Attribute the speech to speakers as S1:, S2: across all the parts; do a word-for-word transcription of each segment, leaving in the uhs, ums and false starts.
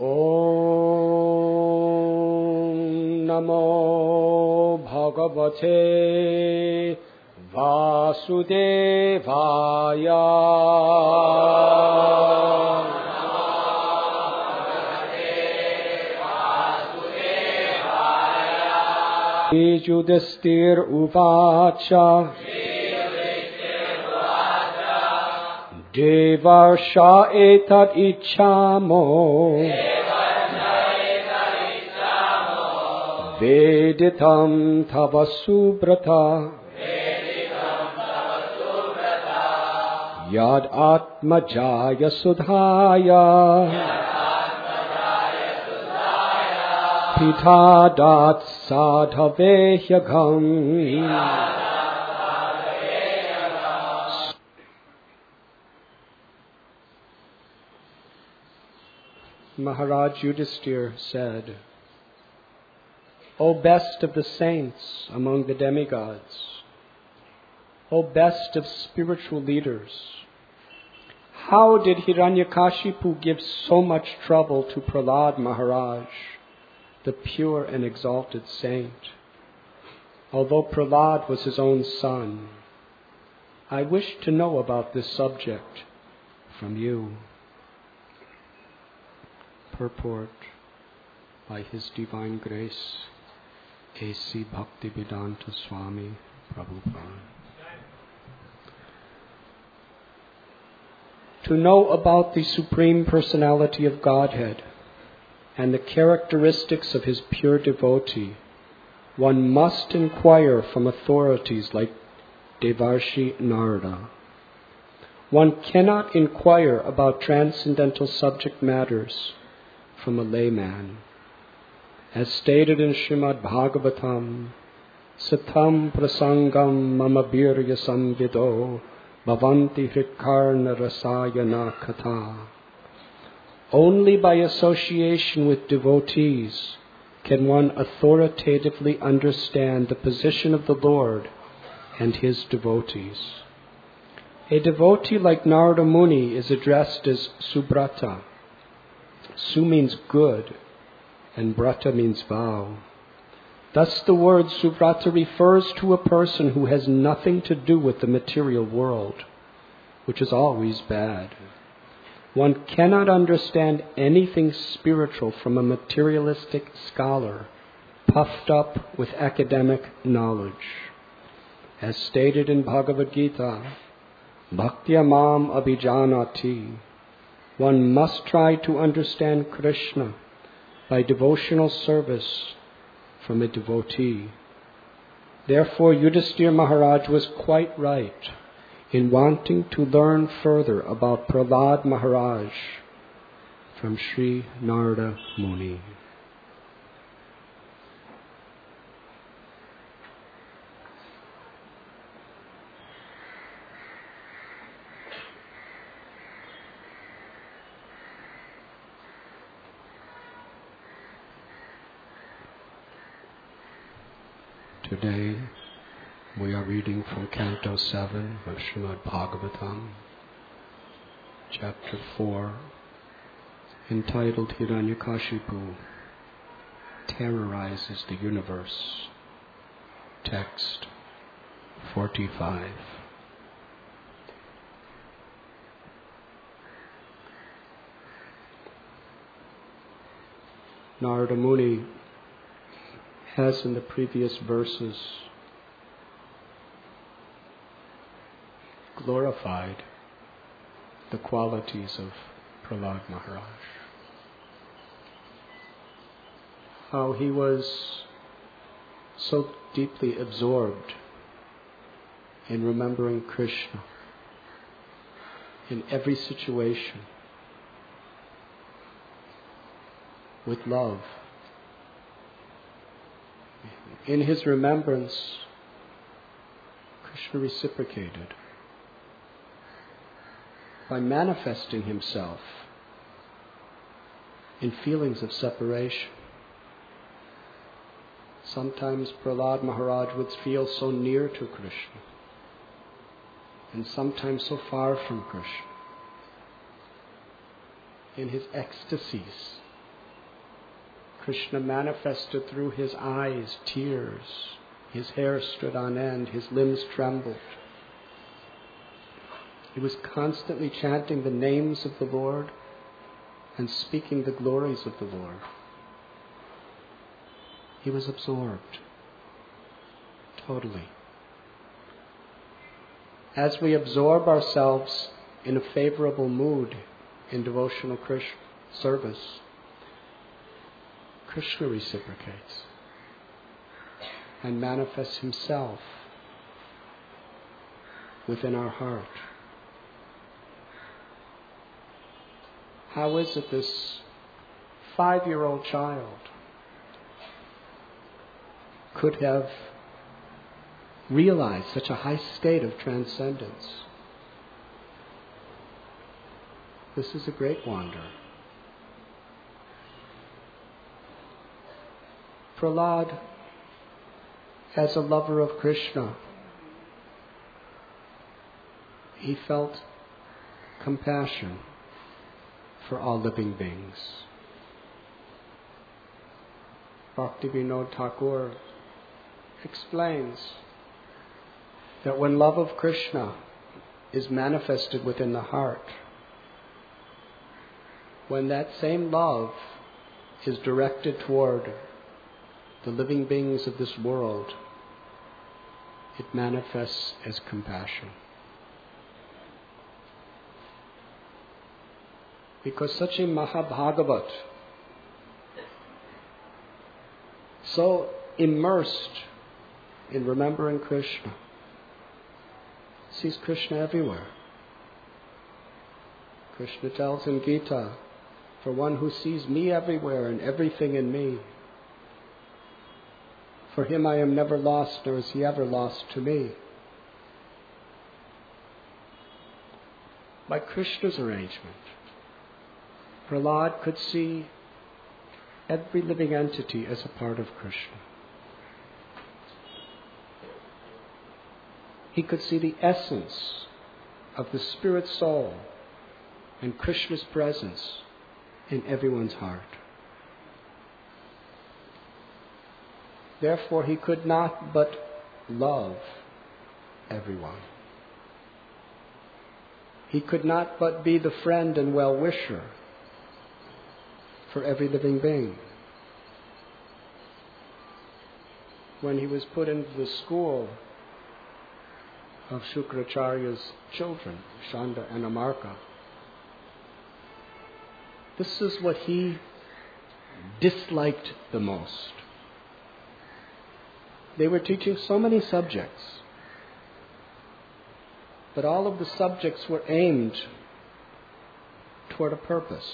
S1: Om Namo Bhagavate Vasudevaya. Yudhisthira uvacha Devarsha etat ichamo Veditam tava subrata Yad atmajaya sudhaya Pitadat sadhavehyagam. Maharaj Yudhisthira said, O best of the saints among the demigods, O best of spiritual leaders, how did Hiranyakashipu give so much trouble to Prahlad Maharaj, the pure and exalted saint? Although Prahlad was his own son, I wish to know about this subject from you. Purport by His Divine Grace, A C Bhaktivedanta Swami Prabhupada. To know about the Supreme Personality of Godhead and the characteristics of His pure devotee, one must inquire from authorities like Devarshi Narada. One cannot inquire about transcendental subject matters from a layman. As stated in Srimad Bhagavatam, Satam prasangam mama birya samvido bhavanti hrikarna rasayana katha. Only by association with devotees can one authoritatively understand the position of the Lord and His devotees. A devotee like Narada Muni is addressed as Subrata. Su means good, and Brata means vow. Thus the word Subrata refers to a person who has nothing to do with the material world, which is always bad. One cannot understand anything spiritual from a materialistic scholar, puffed up with academic knowledge. As stated in Bhagavad Gita, Bhaktya mam abhijanati. One must try to understand Krishna by devotional service from a devotee. Therefore, Yudhisthira Maharaj was quite right in wanting to learn further about Prahlad Maharaj from Sri Narada Muni. Today we are reading from Canto seven of Srimad Bhagavatam, Chapter four, entitled Hiranyakashipu Terrorizes the Universe. Text forty-five. Narada Muni has in the previous verses glorified the qualities of Prahlad Maharaj. How he was so deeply absorbed in remembering Krishna in every situation with love. In his remembrance, Krishna reciprocated by manifesting himself in feelings of separation. Sometimes Prahlad Maharaj would feel so near to Krishna, and sometimes so far from Krishna. In his ecstasies, Krishna manifested through his eyes tears. His hair stood on end, his limbs trembled. He was constantly chanting the names of the Lord and speaking the glories of the Lord. He was absorbed, totally. As we absorb ourselves in a favorable mood in devotional Krishna service, Krishna reciprocates and manifests himself within our heart. How is it this five-year-old child could have realized such a high state of transcendence? This is a great wonder. Prahlad, as a lover of Krishna, he felt compassion for all living beings. Bhaktivinoda Thakur explains that when love of Krishna is manifested within the heart, when that same love is directed toward the living beings of this world, it manifests as compassion. Because such a Mahabhagavat, so immersed in remembering Krishna, sees Krishna everywhere. Krishna tells in Gita, for one who sees me everywhere and everything in me, for him I am never lost, nor is he ever lost to me. By Krishna's arrangement, Prahlad could see every living entity as a part of Krishna. He could see the essence of the spirit soul and Krishna's presence in everyone's heart. Therefore, he could not but love everyone. He could not but be the friend and well-wisher for every living being. When he was put into the school of Shukracharya's children, Shanda and Amarka, this is what he disliked the most. They were teaching so many subjects, but all of the subjects were aimed toward a purpose.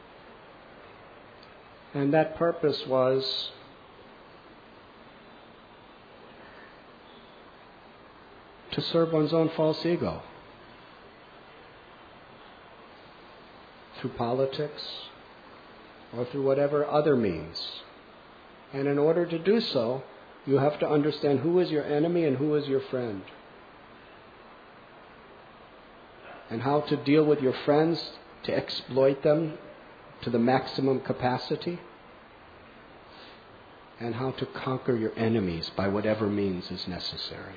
S1: And that purpose was to serve one's own false ego through politics or through whatever other means. And in order to do so, you have to understand who is your enemy and who is your friend, and how to deal with your friends to exploit them to the maximum capacity, and how to conquer your enemies by whatever means is necessary.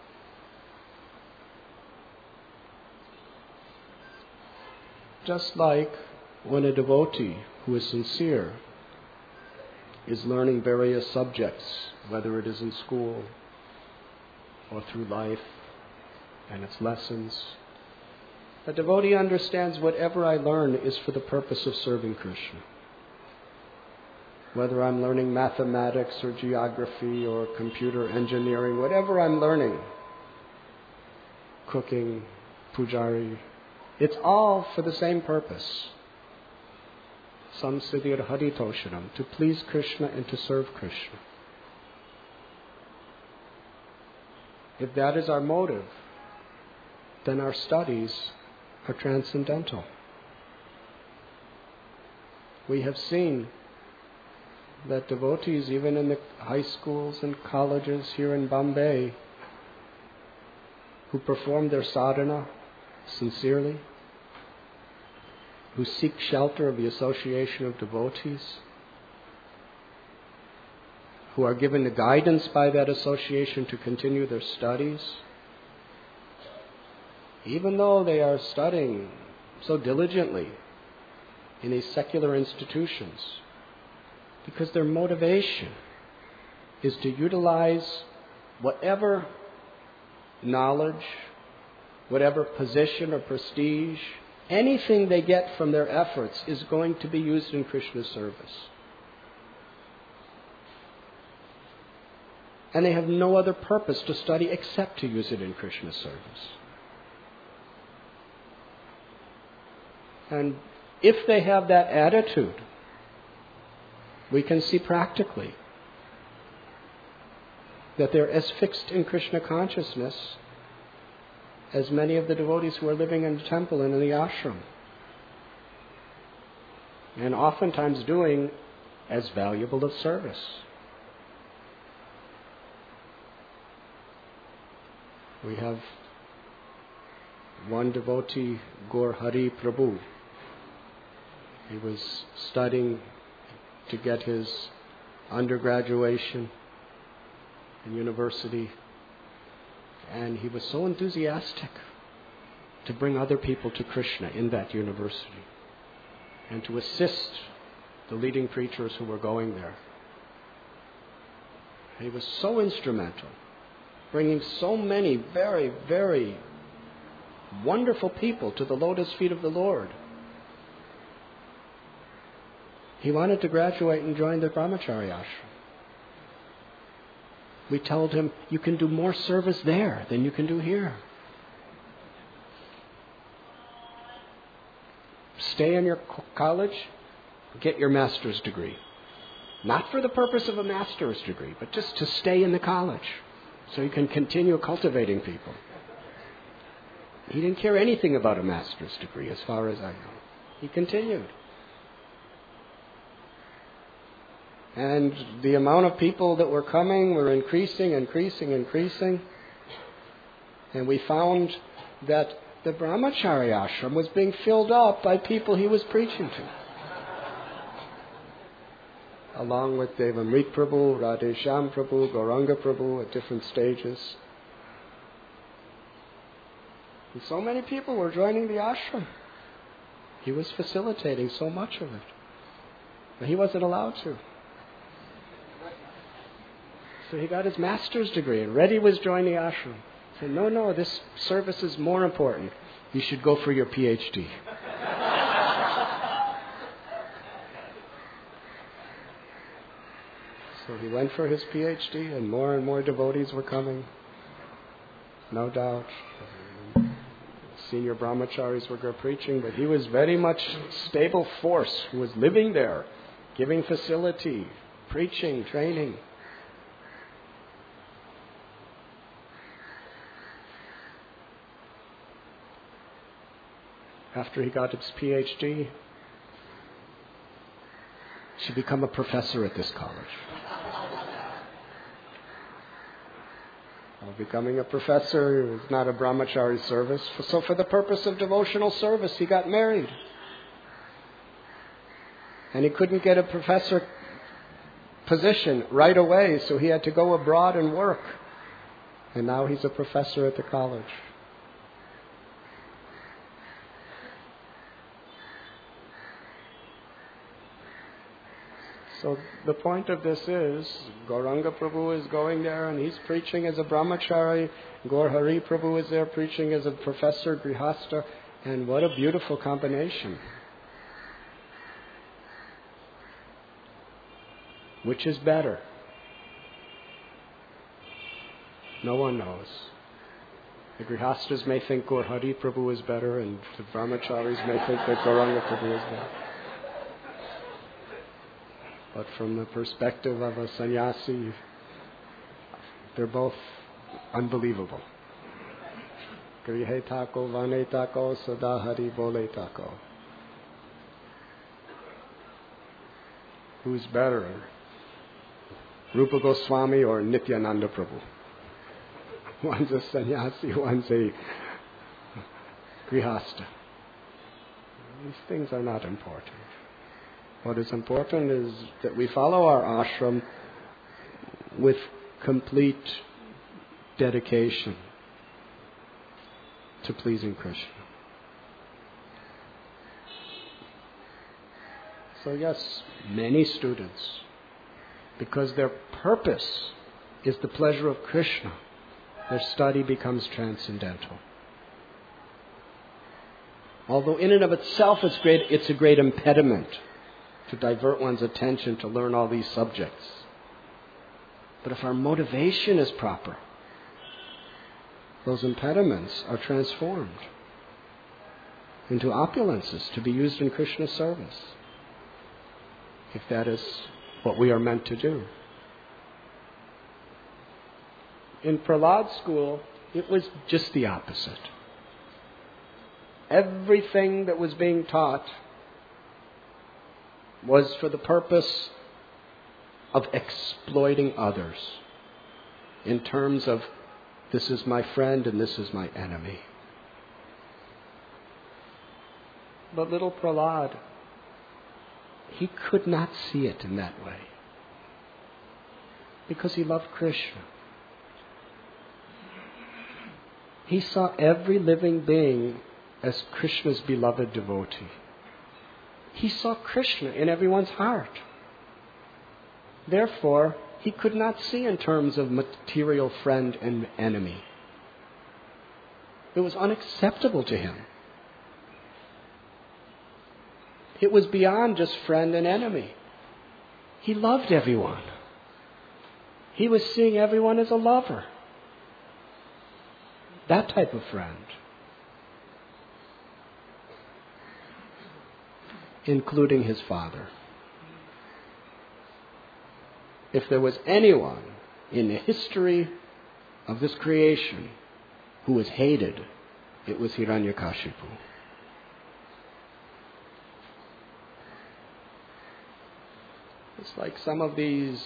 S1: Just like when a devotee who is sincere is learning various subjects, whether it is in school or through life and its lessons, a devotee understands whatever I learn is for the purpose of serving Krishna. Whether I'm learning mathematics or geography or computer engineering, whatever I'm learning, cooking, pujari, it's all for the same purpose. Samsiddhir Haritoshanam, to please Krishna and to serve Krishna. If that is our motive, then our studies are transcendental. We have seen that devotees, even in the high schools and colleges here in Bombay, who perform their sadhana sincerely, who seek shelter of the association of devotees, who are given the guidance by that association to continue their studies, even though they are studying so diligently in these secular institutions, because their motivation is to utilize whatever knowledge, whatever position or prestige, anything they get from their efforts is going to be used in Krishna's service. And they have no other purpose to study except to use it in Krishna's service. And if they have that attitude, we can see practically that they're as fixed in Krishna consciousness as many of the devotees who are living in the temple and in the ashram, and oftentimes doing as valuable a service. We have one devotee, Gaur Hari Prabhu. He was studying to get his undergraduation in university, and he was so enthusiastic to bring other people to Krishna in that university and to assist the leading preachers who were going there. He was so instrumental, bringing so many very, very wonderful people to the lotus feet of the Lord. He wanted to graduate and join the Brahmachari ashram. We told him, you can do more service there than you can do here. Stay in your college, get your master's degree. Not for the purpose of a master's degree, but just to stay in the college so you can continue cultivating people. He didn't care anything about a master's degree, as far as I know. He continued. And the amount of people that were coming were increasing, increasing, increasing. And we found that the Brahmachari ashram was being filled up by people he was preaching to. Along with Devamrit Prabhu, Radhesham Prabhu, Gauranga Prabhu at different stages. And so many people were joining the ashram. He was facilitating so much of it. But he wasn't allowed to. So he got his master's degree, and Reddy was joining the ashram. He said, no, no, this service is more important. You should go for your P H D. So he went for his P H D, and more and more devotees were coming. No doubt. Senior brahmacharis were preaching, but he was very much stable force who was living there, giving facility, preaching, training. After he got his P H D, she became a professor at this college. Well, becoming a professor is not a brahmachari service. So for the purpose of devotional service, he got married. And he couldn't get a professor position right away, so he had to go abroad and work. And now he's a professor at the college. So the point of this is, Gauranga Prabhu is going there and he's preaching as a brahmachari. Gaur Hari Prabhu is there preaching as a professor, grihasta. And what a beautiful combination. Which is better? No one knows. The grihastas may think Gaur Hari Prabhu is better, and the brahmacharis may think that Gauranga Prabhu is better. But from the perspective of a sannyasi, they're both unbelievable. Grihe tako, vane tako, sada hari bole tako. Who's better, Rupa Goswami or Nityananda Prabhu? One's a sannyasi, one's a grihasta. These things are not important. What is important is that we follow our ashram with complete dedication to pleasing Krishna. So yes, many students, because their purpose is the pleasure of Krishna, their study becomes transcendental. Although in and of itself it's great, it's a great impediment to divert one's attention to learn all these subjects. But if our motivation is proper, those impediments are transformed into opulences to be used in Krishna's service, if that is what we are meant to do. In Prahlad's school, it was just the opposite. Everything that was being taught was for the purpose of exploiting others in terms of this is my friend and this is my enemy. But little Prahlad, he could not see it in that way because he loved Krishna. He saw every living being as Krishna's beloved devotee. He saw Krishna in everyone's heart. Therefore, he could not see in terms of material friend and enemy. It was unacceptable to him. It was beyond just friend and enemy. He loved everyone. He was seeing everyone as a lover. That type of friend. Including his father. If there was anyone in the history of this creation who was hated, it was Hiranyakashipu. It's like some of these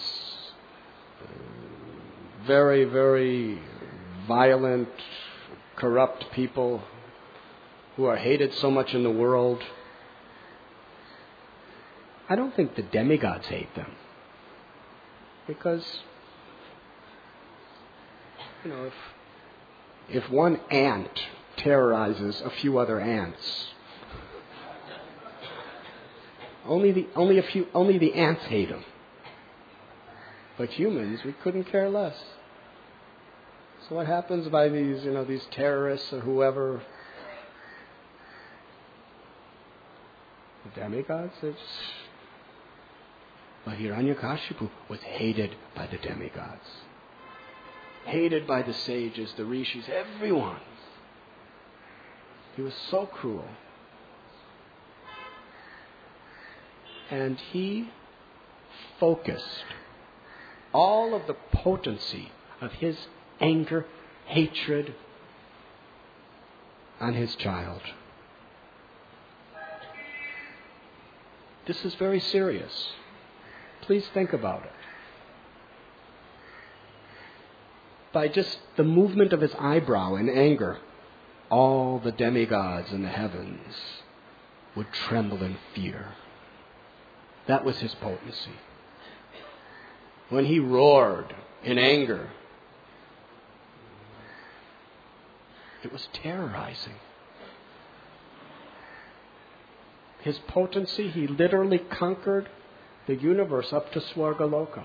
S1: very, very violent, corrupt people who are hated so much in the world. I don't think the demigods hate them. Because, you know, if, if one ant terrorizes a few other ants, only the only a few only the ants hate him. But humans, we couldn't care less. So what happens by these, you know, these terrorists or whoever? The demigods, it's. But Hiranyakashipu was hated by the demigods. Hated by the sages, the rishis, everyone. He was so cruel. And he focused all of the potency of his anger, hatred on his child. This is very serious. Please think about it. By just the movement of his eyebrow in anger, all the demigods in the heavens would tremble in fear. That was his potency. When he roared in anger, it was terrorizing. His potency, he literally conquered the universe up to Swargaloka.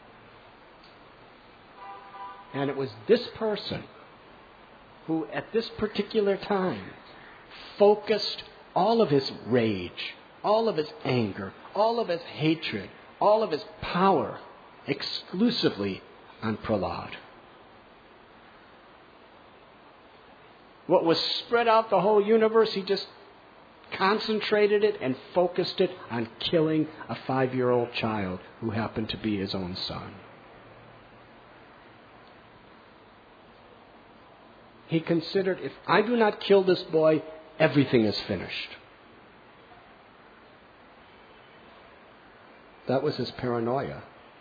S1: And it was this person who, at this particular time, focused all of his rage, all of his anger, all of his hatred, all of his power exclusively on Prahlad. What was spread out the whole universe, he just concentrated it and focused it on killing a five-year-old child who happened to be his own son. He considered, if I do not kill this boy, everything is finished. That was his paranoia.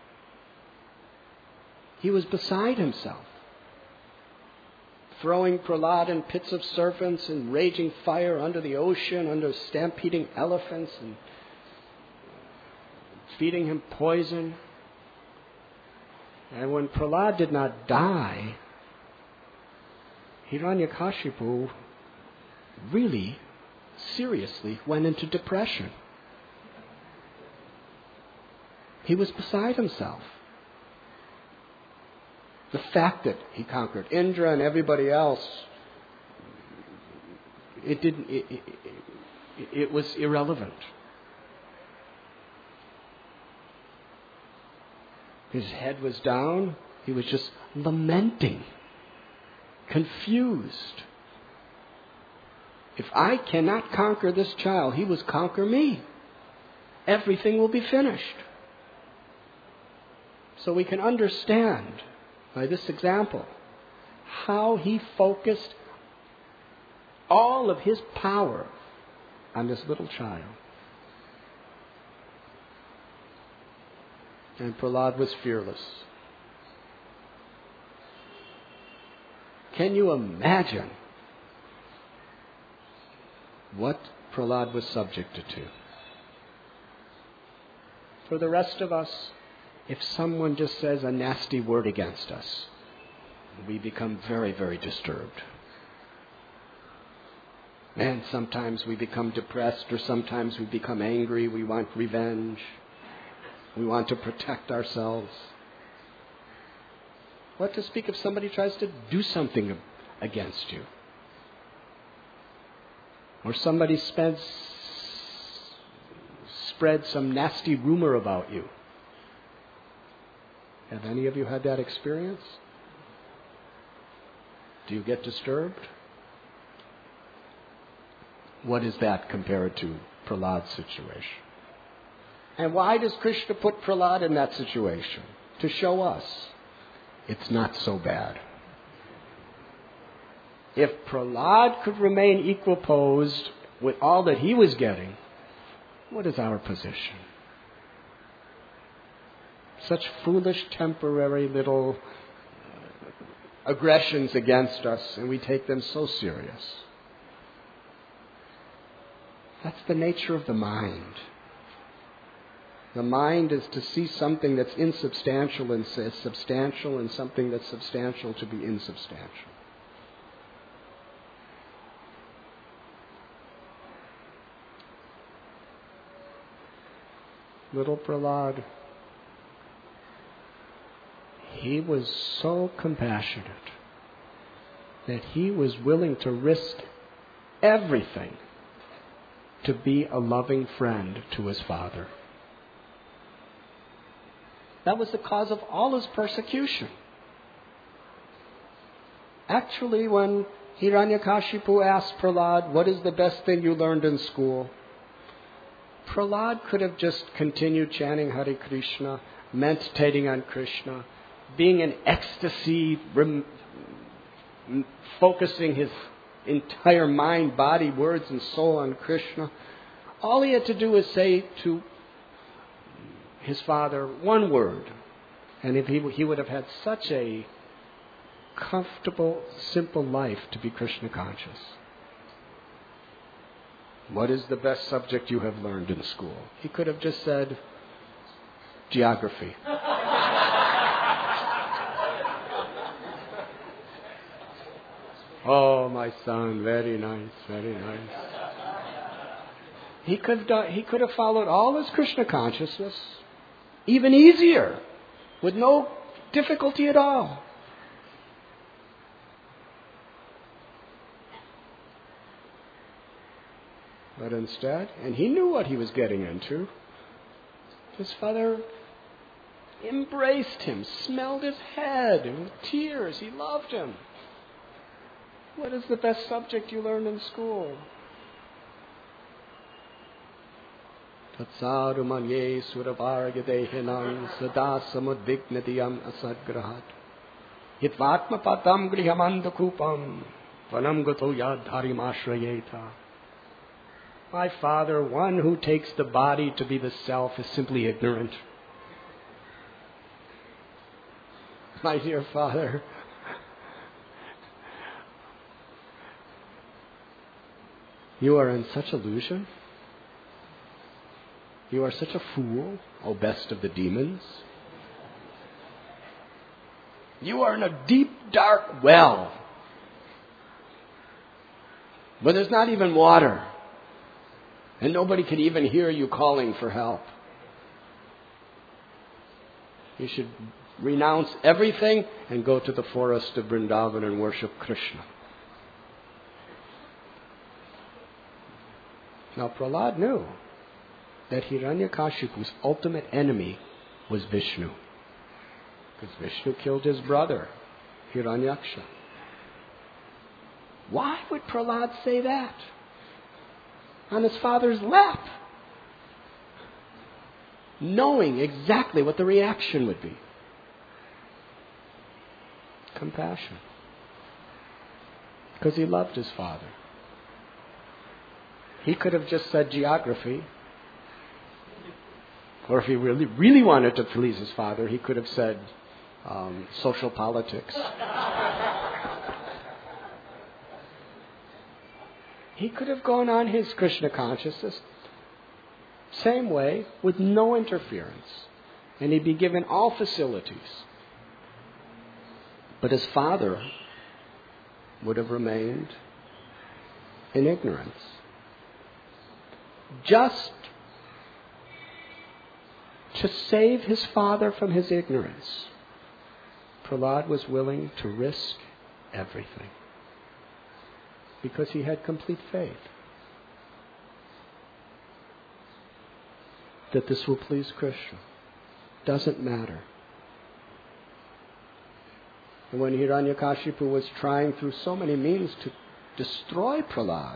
S1: He was beside himself, throwing Prahlad in pits of serpents and raging fire under the ocean, under stampeding elephants and feeding him poison. And when Prahlad did not die, Hiranyakashipu really, seriously went into depression. He was beside himself. The fact that he conquered Indra and everybody else, it didn't. It, it, it, it was irrelevant. His head was down. He was just lamenting, confused. If I cannot conquer this child, he must conquer me. Everything will be finished. So we can understand by this example how he focused all of his power on this little child. And Prahlad was fearless. Can you imagine what Prahlad was subjected to? For the rest of us, if someone just says a nasty word against us, we become very, very disturbed. And sometimes we become depressed, or sometimes we become angry. We want revenge. We want to protect ourselves. What to speak if somebody tries to do something against you? Or somebody spends, spreads some nasty rumor about you. Have any of you had that experience? Do you get disturbed? What is that compared to Prahlad's situation? And why does Krishna put Prahlad in that situation? To show us it's not so bad. If Prahlad could remain equiposed with all that he was getting, what is our position? Such foolish, temporary little aggressions against us, and we take them so serious. That's the nature of the mind. The mind is to see something that's insubstantial and as substantial, and something that's substantial to be insubstantial. Little Prahlad, he was so compassionate that he was willing to risk everything to be a loving friend to his father. That was the cause of all his persecution. Actually, when Hiranyakashipu asked Prahlad, what is the best thing you learned in school? Prahlad could have just continued chanting Hare Krishna, meditating on Krishna, being in ecstasy, rem- focusing his entire mind, body, words, and soul on Krishna. All he had to do was say to his father one word, and if he, he would have had such a comfortable, simple life to be Krishna conscious. What is the best subject you have learned in school? He could have just said, geography. Oh, my son, very nice, very nice. He could have done, he could have followed all his Krishna consciousness even easier, with no difficulty at all. But instead, and he knew what he was getting into, his father embraced him, smelled his head, and with tears, he loved him. What is the best subject you learned in school? Tatsaru manye suravargadehinam sada samudvignadiyam asadgrahat hitvatma patam grihamandakupam vanam gato yadharim ashrayeta. My father, one who takes the body to be the self is simply ignorant. My dear father, you are in such illusion. You are such a fool, O best of the demons. You are in a deep, dark well where there's not even water. And nobody could even hear you calling for help. You should renounce everything and go to the forest of Vrindavan and worship Krishna. Now Prahlad knew that Hiranyakashipu's ultimate enemy was Vishnu. Because Vishnu killed his brother, Hiranyaksha. Why would Prahlad say that? On his father's lap, knowing exactly what the reaction would be. Compassion. Because he loved his father. He could have just said geography. Or if he really, really wanted to please his father, he could have said um, social politics. He could have gone on his Krishna consciousness same way with no interference. And he'd be given all facilities. But his father would have remained in ignorance. Just to save his father from his ignorance, Prahlad was willing to risk everything. Because he had complete faith that this will please Krishna. Doesn't matter. And when Hiranyakashipu was trying through so many means to destroy Prahlad,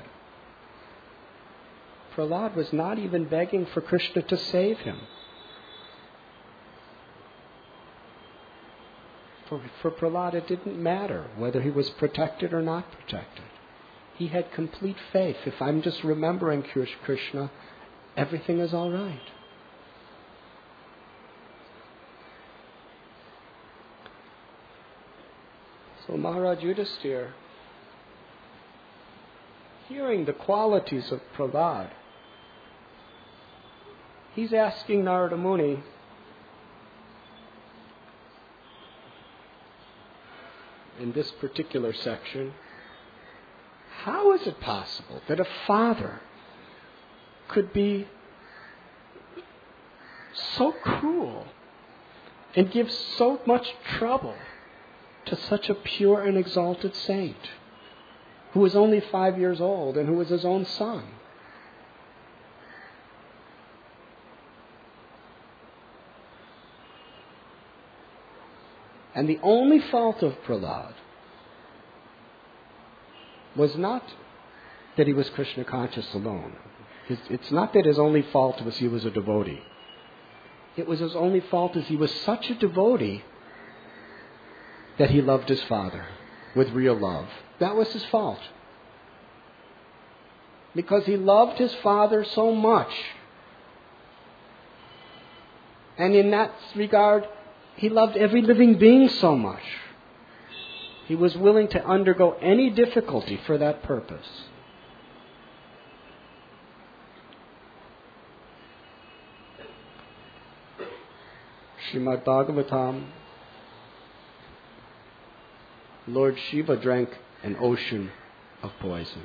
S1: Prahlad was not even begging for Krishna to save him. For, for Prahlad, it didn't matter whether he was protected or not protected. He had complete faith. If I'm just remembering Krishna, everything is all right. So Maharaj Yudhisthira, hearing the qualities of Prahlad, he's asking Narada Muni, in this particular section, how is it possible that a father could be so cruel and give so much trouble to such a pure and exalted saint who was only five years old and who was his own son? And the only fault of Prahlad was not that he was Krishna conscious alone. It's not that his only fault was he was a devotee. It was his only fault is he was such a devotee that he loved his father with real love. That was his fault. Because he loved his father so much. And in that regard, he loved every living being so much. He was willing to undergo any difficulty for that purpose. Srimad Bhagavatam, Lord Shiva drank an ocean of poison.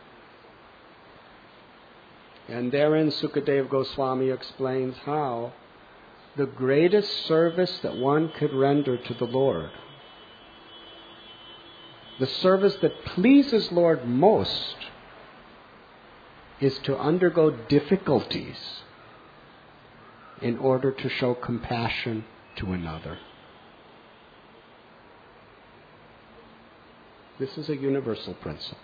S1: And therein Sukadeva Goswami explains how the greatest service that one could render to the Lord, the service that pleases Lord most, is to undergo difficulties in order to show compassion to another. This is a universal principle.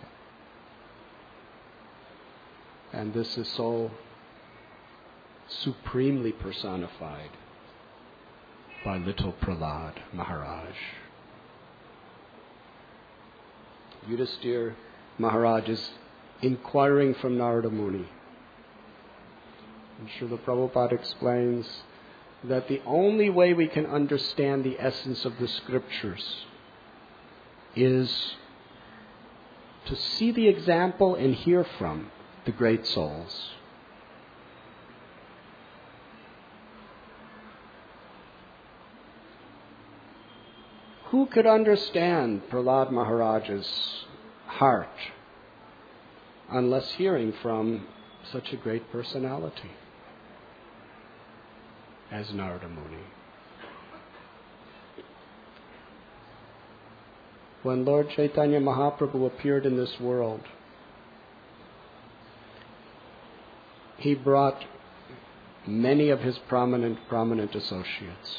S1: And this is so supremely personified by little Prahlad Maharaj. Yudhisthira Maharaj is inquiring from Narada Muni. And Srila Prabhupada explains that the only way we can understand the essence of the scriptures is to see the example and hear from the great souls. who could understand Prahlad Maharaj's heart unless hearing from such a great personality as Narada Muni? When Lord Chaitanya Mahaprabhu appeared in this world, he brought many of his prominent, prominent associates.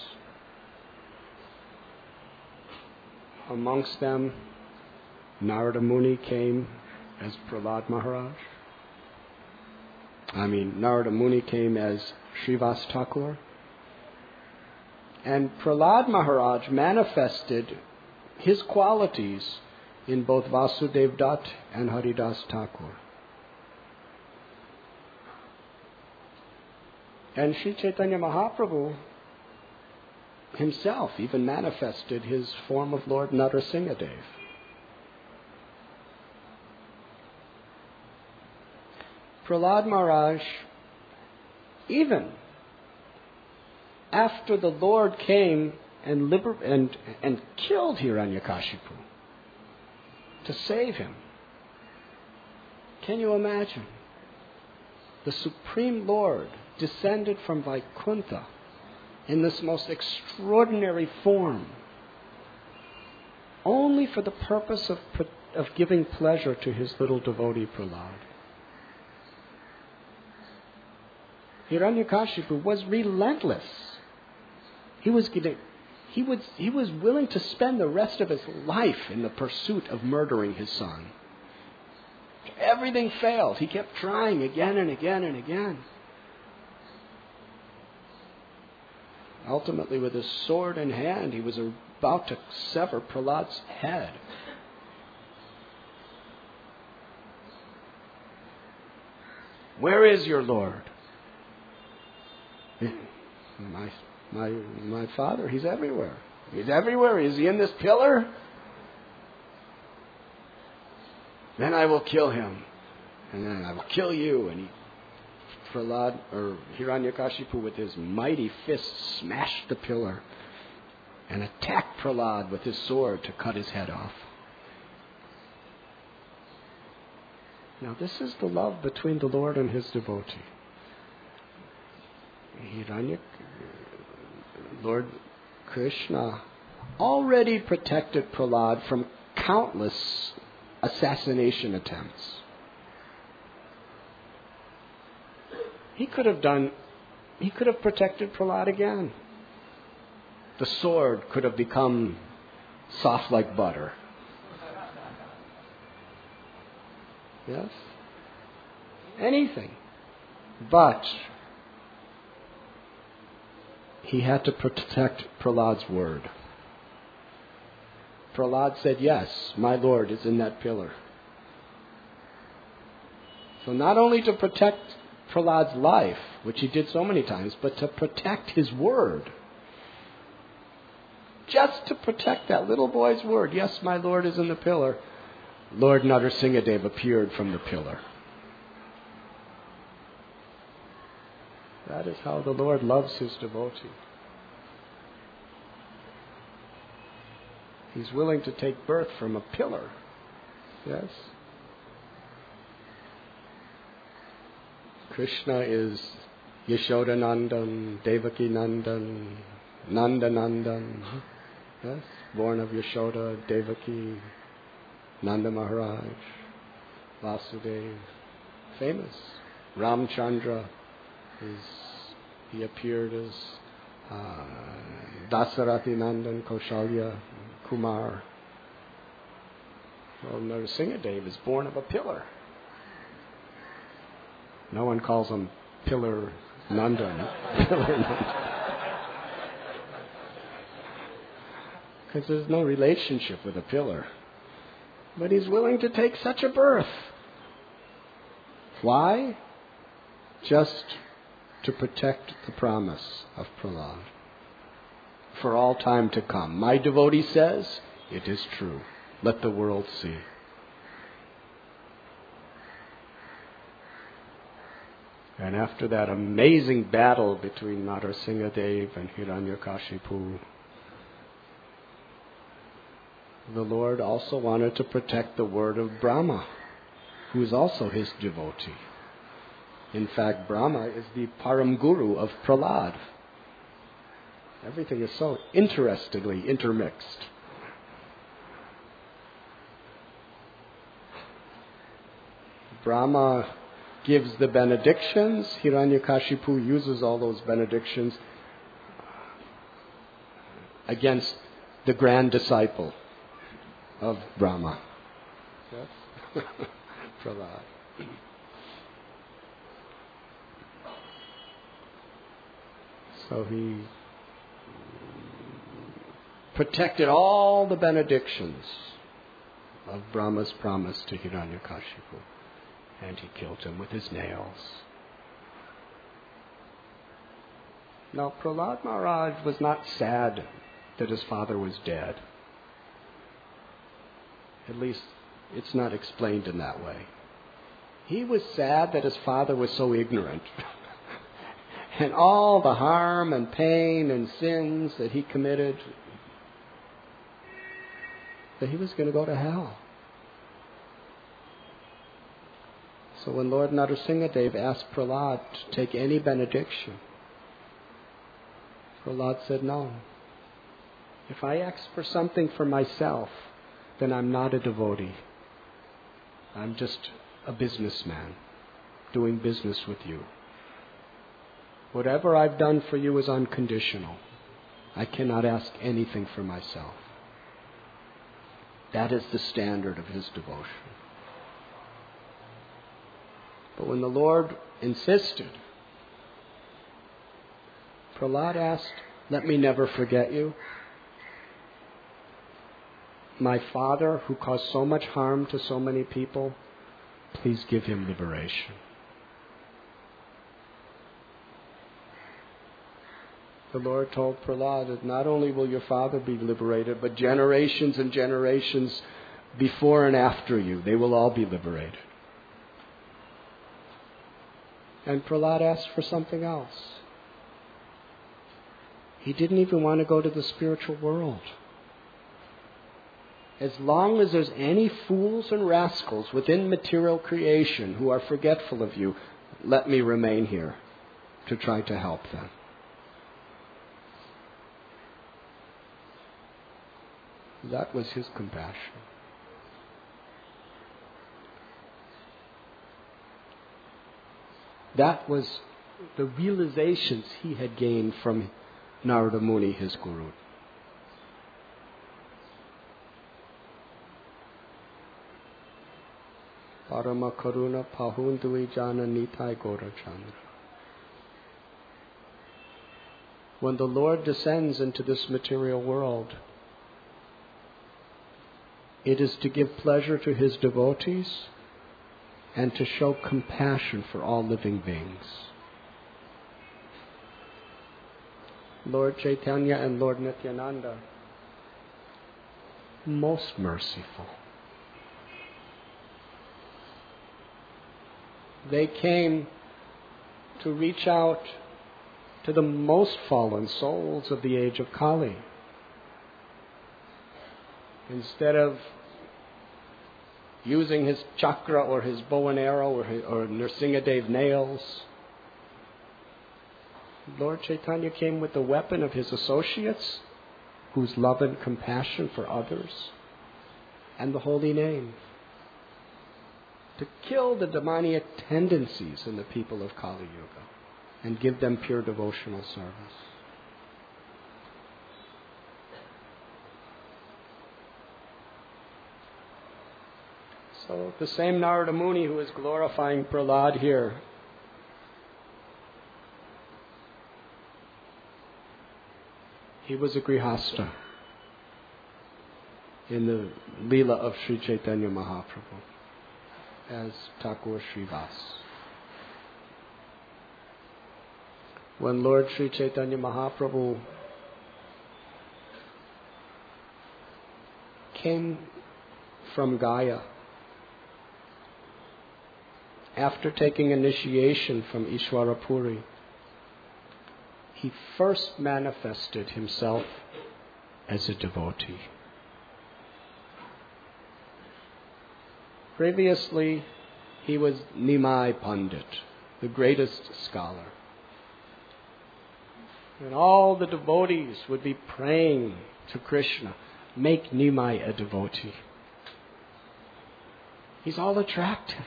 S1: Amongst them, Narada Muni came as Prahlad Maharaj. I mean, Narada Muni came as Srivas Thakur. And Prahlad Maharaj manifested his qualities in both Vasudev Dutt and Haridas Thakur. And Sri Chaitanya Mahaprabhu himself even manifested his form of Lord Narasimhadev. Prahlad Maharaj, even after the Lord came and, liber- and, and killed Hiranyakashipu to save him, can you imagine? The Supreme Lord descended from Vaikuntha in this most extraordinary form, only for the purpose of, of giving pleasure to his little devotee Prahlad. Hiranyakashipu was relentless. He was gonna, he was he was willing to spend the rest of his life in the pursuit of murdering his son. Everything failed. He kept trying again and again and again. Ultimately, with his sword in hand, he was about to sever Prahlad's head. Where is your Lord? My, my, my father, he's everywhere. He's everywhere. Is he in this pillar? Then I will kill him. And then I will kill you. And he, Prahlad, or Hiranyakashipu, with his mighty fist, smashed the pillar and attacked Prahlad with his sword to cut his head off. Now, this is the love between the Lord and his devotee. Hiranyak, Lord Krishna already protected Prahlad from countless assassination attempts. He could have done, he could have protected Prahlad again. The sword could have become soft like butter. Yes? Anything. But he had to protect Prahlad's word. Prahlad said, yes, my Lord is in that pillar. So not only to protect Prahlad's life, which he did so many times, but to protect his word. Just to protect that little boy's word, yes, my Lord is in the pillar, Lord Narasimhadev appeared from the pillar. That is how the Lord loves his devotee. He's willing to take birth from a pillar. Yes? Krishna is Yashoda Nandan, Devaki Nandan, Nanda Nandan. Yes? Born of Yashoda, Devaki, Nanda Maharaj, Vasudeva. Famous. Ramchandra is, he appeared as uh, Dasarathi Nandan, Kaushalya, Kumar. Well, Narasimhadev is born of a pillar. No one calls him Pillar Nandan. Pillar Nandan. Because there's no relationship with a pillar. But he's willing to take such a birth. Why? Just to protect the promise of Prahlad for all time to come. My devotee says, it is true. Let the world see. And after that amazing battle between Narasimhadev and Hiranyakashipu, the Lord also wanted to protect the word of Brahma, who is also his devotee. In fact, Brahma is the Param Guru of Prahlad. Everything is so interestingly intermixed. Brahma gives the benedictions. Hiranyakashipu uses all those benedictions against the grand disciple of Brahma. Yes? Prahlad. So he protected all the benedictions of Brahma's promise to Hiranyakashipu. And he killed him with his nails. Now, Prahlad Maharaj was not sad that his father was dead. At least, it's not explained in that way. He was sad that his father was so ignorant. And all the harm and pain and sins that he committed, that he was going to go to hell. So when Lord Narasimhadev asked Prahlad to take any benediction, Prahlad said, no. If I ask for something for myself, then I'm not a devotee. I'm just a businessman doing business with you. Whatever I've done for you is unconditional. I cannot ask anything for myself. That is the standard of his devotion. But when the Lord insisted, Prahlad asked, let me never forget you. My father, who caused so much harm to so many people, please give him liberation. The Lord told Prahlad that not only will your father be liberated, but generations and generations before and after you, they will all be liberated. And Prahlad asked for something else. He didn't even want to go to the spiritual world. As long as there's any fools and rascals within material creation who are forgetful of you, let me remain here to try to help them. That was his compassion. That was the realizations he had gained from Narada Muni, his guru. Parama Karuna Pahundui Jana Nitai Gora Chandra. When the Lord descends into this material world, it is to give pleasure to his devotees and to show compassion for all living beings. Lord Chaitanya and Lord Nityananda, most merciful. They came to reach out to the most fallen souls of the age of Kali. Instead of using his chakra or his bow and arrow or, his, or Nrsingadev nails, Lord Chaitanya came with the weapon of his associates, whose love and compassion for others, and the holy name, to kill the demoniac tendencies in the people of Kali Yuga and give them pure devotional service. So the same Narada Muni who is glorifying Prahlad here, he was a Grihastha in the Leela of Sri Chaitanya Mahaprabhu as Thakur Srivas. When Lord Sri Chaitanya Mahaprabhu came from Gaya, after taking initiation from Ishwarapuri, he first manifested himself as a devotee. Previously, he was Nimai Pandit, the greatest scholar. And all the devotees would be praying to Krishna, make Nimai a devotee. He's all attractive.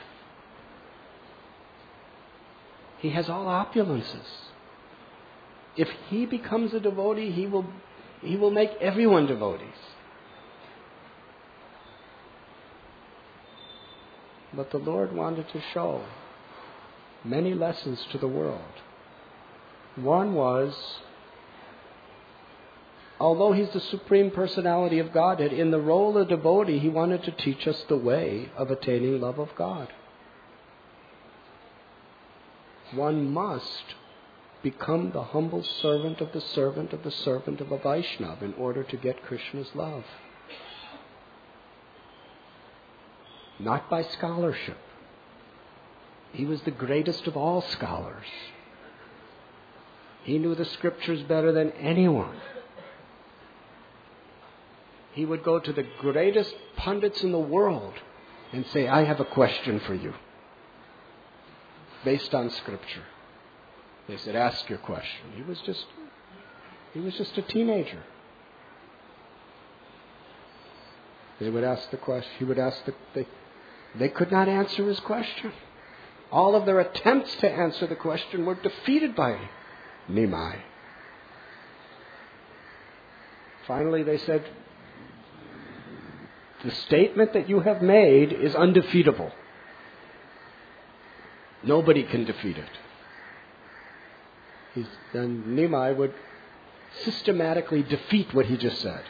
S1: He has all opulences. If he becomes a devotee, he will, he will make everyone devotees. But the Lord wanted to show many lessons to the world. One was, although he's the Supreme Personality of Godhead, in the role of devotee, he wanted to teach us the way of attaining love of God. One must become the humble servant of the servant of the servant of a Vaishnava in order to get Krishna's love. Not by scholarship. He was the greatest of all scholars. He knew the scriptures better than anyone. He would go to the greatest pundits in the world and say, I have a question for you, based on scripture. They said, ask your question. He was just, he was just a teenager. They would ask the question. He would ask the. They, they could not answer his question. All of their attempts to answer the question were defeated by Nimai. Finally, they said, the statement that you have made is undefeatable. Nobody can defeat it. He's, then Nimai would systematically defeat what he just said.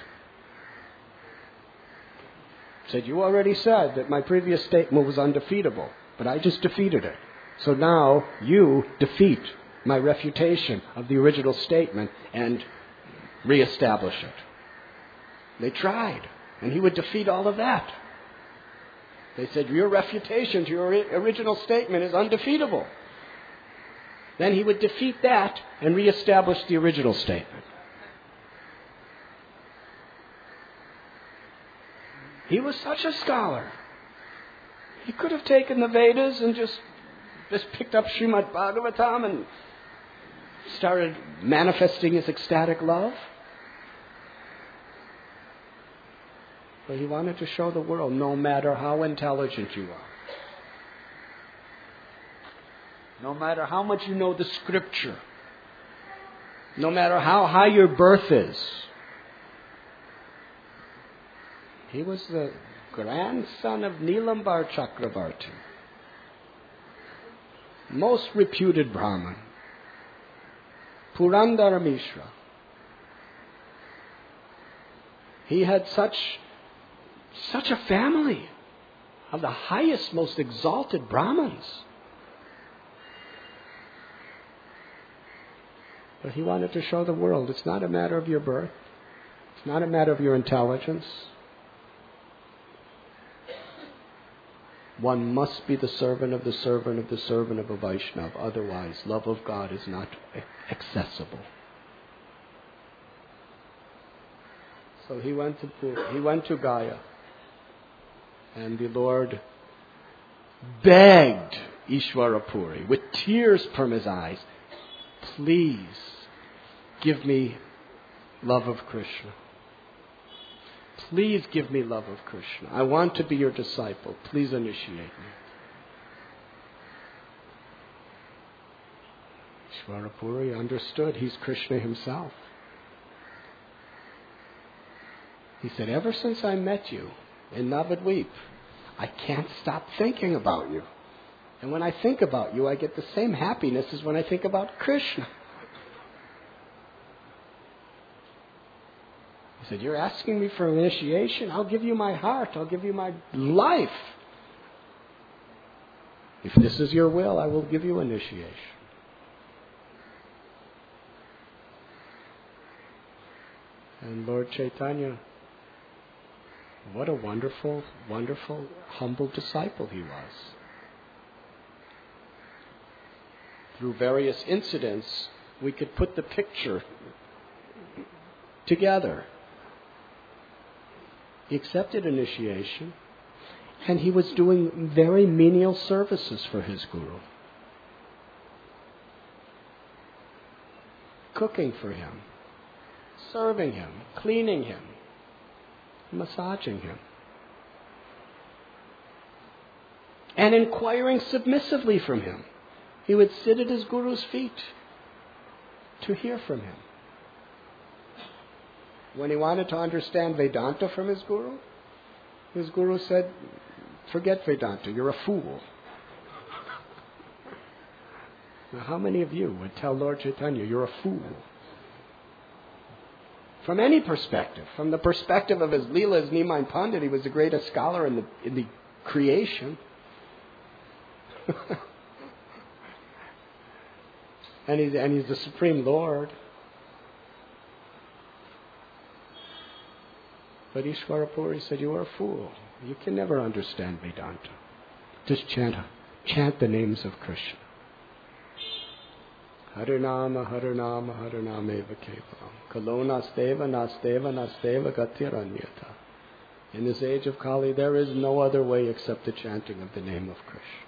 S1: Said, you already said that my previous statement was undefeatable, but I just defeated it. So now you defeat my refutation of the original statement and reestablish it. They tried, and he would defeat all of that. They said, your refutation to your original statement is undefeatable. Then he would defeat that and reestablish the original statement. He was such a scholar. He could have taken the Vedas and just, just picked up Srimad Bhagavatam and started manifesting his ecstatic love. But he wanted to show the world, no matter how intelligent you are, no matter how much you know the scripture, no matter how high your birth is. He was the grandson of Nilambar Chakravarti, most reputed Brahmin, Purandara Mishra. He had such, such a family of the highest, most exalted Brahmins. But he wanted to show the world it's not a matter of your birth. It's not a matter of your intelligence. One must be the servant of the servant of the servant of a Vaishnava. Otherwise, love of God is not accessible. So he went to he went to Gaya, and the Lord begged Ishwarapuri with tears from his eyes, please give me love of Krishna. Please give me love of Krishna. I want to be your disciple. Please initiate me. Ishwarapuri understood he's Krishna himself. He said, ever since I met you in Navadvip, I can't stop thinking about you. And when I think about you, I get the same happiness as when I think about Krishna. He said, you're asking me for an initiation? I'll give you my heart. I'll give you my life. If this is your will, I will give you initiation. And Lord Chaitanya, what a wonderful, wonderful, humble disciple he was. Through various incidents, we could put the picture together. He accepted initiation, And he was doing very menial services for his guru. Cooking for him, serving him, cleaning him, massaging him. And inquiring submissively from him. He would sit at his guru's feet to hear from him. When he wanted to understand Vedanta from his guru, his guru said, forget Vedanta, you're a fool. Now, how many of you would tell Lord Chaitanya, you're a fool? From any perspective, from the perspective of his Leela as Nimai Pandit, he was the greatest scholar in the, in the creation. and, he's, and he's the Supreme Lord. But Ishwarapuri said, you are a fool. You can never understand Vedanta. Just chant, chant the names of Krishna. Harinama, Harinama, Harinameva Kevalam. Kalo nasteva, nasteva, nasteva gatiranyata. In this age of Kali, there is no other way except the chanting of the name of Krishna.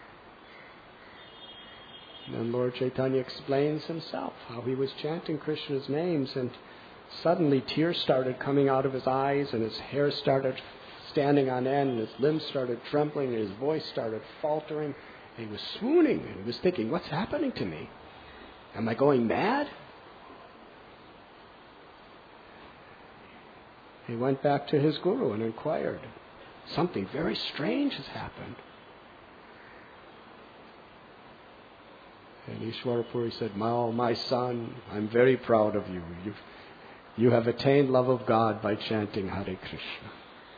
S1: And Lord Chaitanya explains himself how he was chanting Krishna's names, and suddenly tears started coming out of his eyes, and his hair started standing on end, and his limbs started trembling, and his voice started faltering, and he was swooning, and he was thinking, what's happening to me? Am I going mad? He went back to his guru and inquired. Something very strange has happened. And Ishwarapuri said, "Oh, my son, I'm very proud of you. You've, you have attained love of God by chanting Hare Krishna."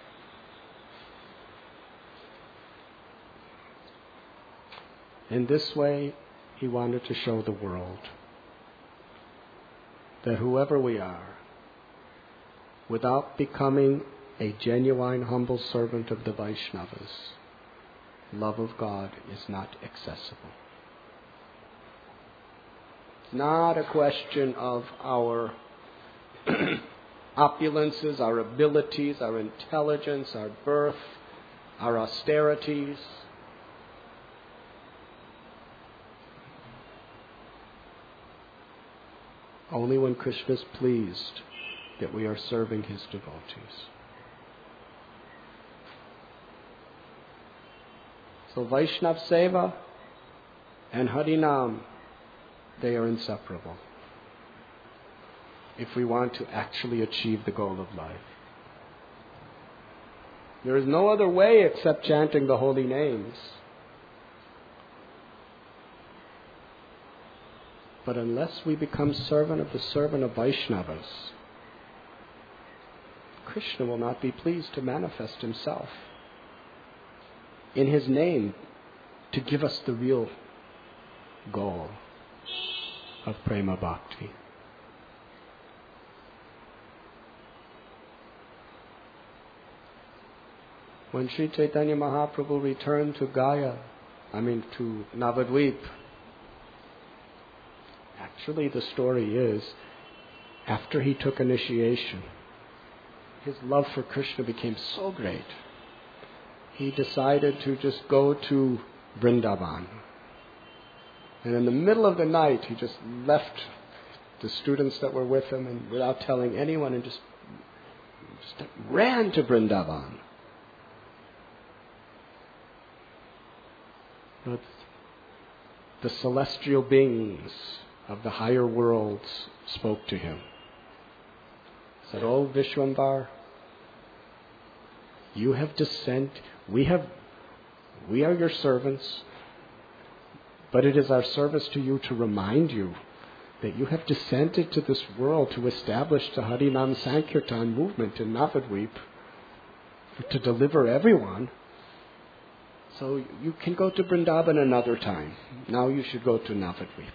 S1: In this way, he wanted to show the world that whoever we are, without becoming a genuine humble servant of the Vaishnavas, love of God is not accessible. It's not a question of our opulences, our abilities, our intelligence, our birth, our austerities. Only when Krishna is pleased that we are serving his devotees. So Vaishnav Seva and Harinam, they are inseparable if we want to actually achieve the goal of life. There is no other way except chanting the holy names. But unless we become servant of the servant of Vaishnavas, Krishna will not be pleased to manifest himself in his name to give us the real goal of Prema Bhakti. When Sri Chaitanya Mahaprabhu returned to Gaya, I mean to Navadvip, actually the story is, after he took initiation, his love for Krishna became so great, he decided to just go to Vrindavan. And in the middle of the night, he just left the students that were with him and without telling anyone, and just, just ran to Vrindavan. But the celestial beings of the higher worlds spoke to him. Said, "Oh Vishwambar, you have descent. We have, we are your servants, but it is our service to you to remind you that you have descended to this world to establish the Harinam Sankirtan movement in Navadvip, to deliver everyone. So you can go to Vrindavan another time. Now you should go to Navadvip."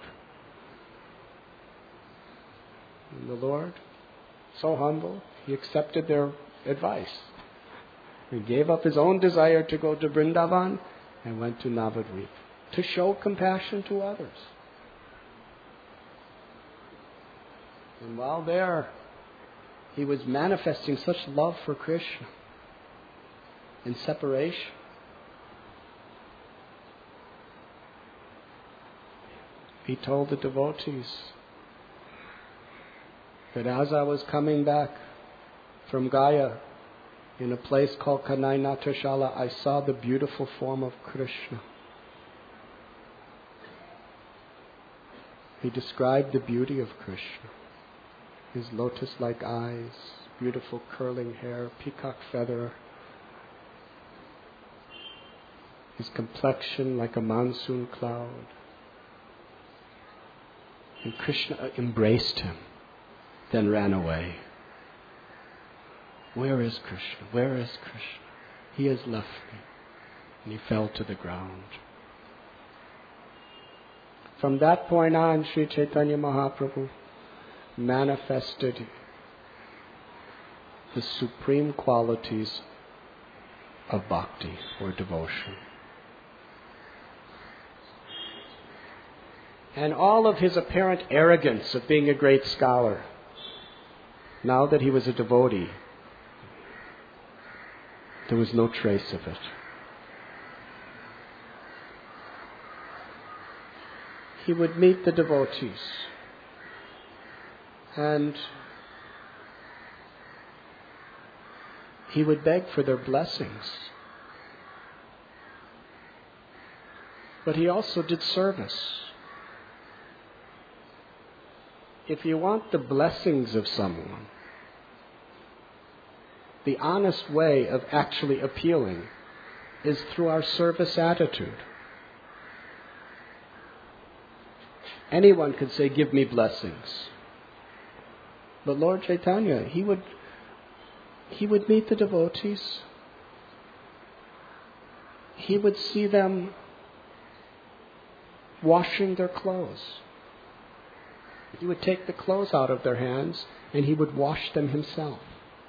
S1: And the Lord, so humble, he accepted their advice. He gave up his own desire to go to Vrindavan and went to Navadvip to show compassion to others. And while there, he was manifesting such love for Krishna in separation. He told the devotees that as I was coming back from Gaya, in a place called Kanainatashala, I saw the beautiful form of Krishna. He described the beauty of Krishna. His lotus-like eyes, beautiful curling hair, peacock feather, his complexion like a monsoon cloud. And Krishna embraced him, then ran away. Where is Krishna? Where is Krishna? He has left me. And he fell to the ground. From that point on, Sri Chaitanya Mahaprabhu manifested the supreme qualities of bhakti or devotion. And all of his apparent arrogance of being a great scholar, now that he was a devotee, there was no trace of it. He would meet the devotees and he would beg for their blessings. But he also did service. If you want the blessings of someone, the honest way of actually appealing is through our service attitude. Anyone could say, give me blessings. But Lord Chaitanya, he would, he would meet the devotees. He would see them washing their clothes. He would take the clothes out of their hands and he would wash them himself.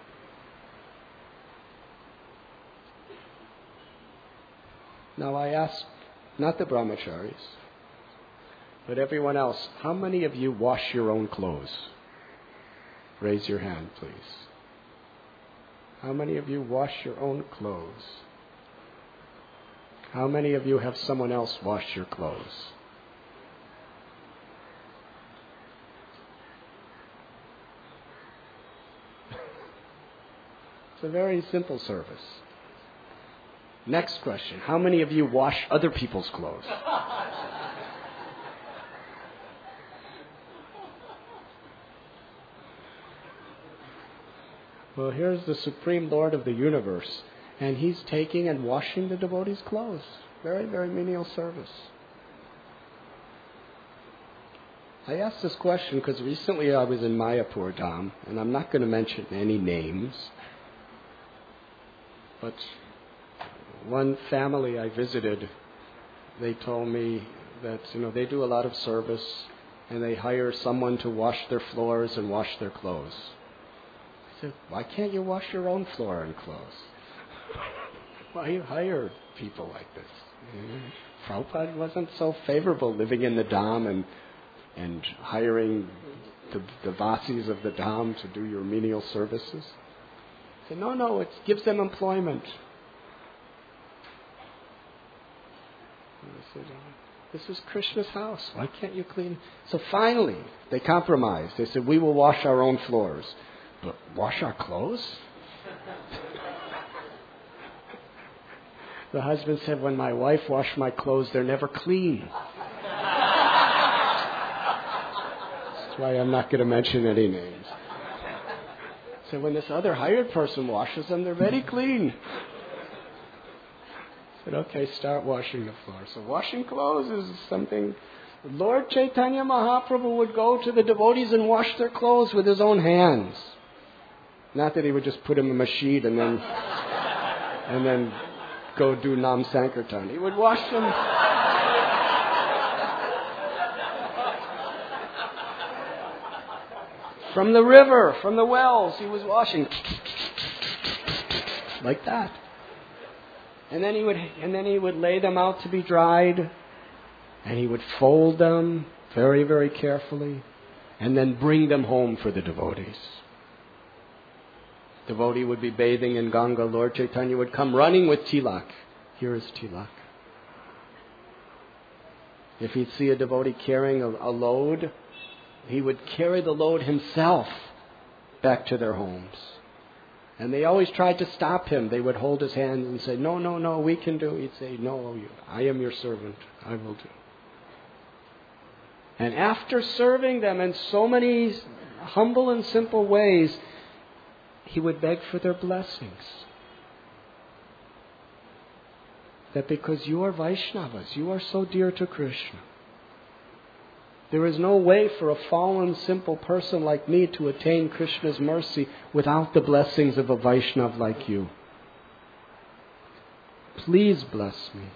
S1: Now I ask, not the brahmacharis, but everyone else, how many of you wash your own clothes? Raise your hand, please. How many of you wash your own clothes? How many of you have someone else wash your clothes? It's a very simple service. Next question. How many of you wash other people's clothes? Well, here's the Supreme Lord of the universe, and he's taking and washing the devotees' clothes. Very, very menial service. I asked this question because recently I was in Mayapur Dham, and I'm not going to mention any names, but one family I visited, they told me that, you know, they do a lot of service and they hire someone to wash their floors and wash their clothes. I said, why can't you wash your own floor and clothes? Why you hire people like this? Mm-hmm. Prabhupada wasn't so favorable living in the Dham and and hiring the, the vasis of the Dham to do your menial services. I said, no, no, it gives them employment. And I said, this is Krishna's house. Why can't you clean? So finally, they compromised. They said, we will wash our own floors. But wash our clothes? The husband said, when my wife washed my clothes, they're never clean. That's why I'm not going to mention any names. So when this other hired person washes them, they're very clean. I said, okay, start washing the floor. So washing clothes is something. Lord Chaitanya Mahaprabhu would go to the devotees and wash their clothes with his own hands. Not that he would just put them in a sheet and then and then go do Nam Sankirtan. He would wash them. From the river, from the wells, he was washing like that. And then he would and then he would lay them out to be dried, and he would fold them very, very carefully, and then bring them home for the devotees. Devotee would be bathing in Ganga. Lord Chaitanya would come running with tilak. Here is tilak. If he'd see a devotee carrying a, a load, he would carry the load himself back to their homes. And they always tried to stop him. They would hold his hand and say, no, no, no, we can do. He'd say, no, I am your servant. I will do. And after serving them in so many humble and simple ways, he would beg for their blessings. That because you are Vaishnavas, you are so dear to Krishna, there is no way for a fallen, simple person like me to attain Krishna's mercy without the blessings of a Vaishnav like you. Please bless me.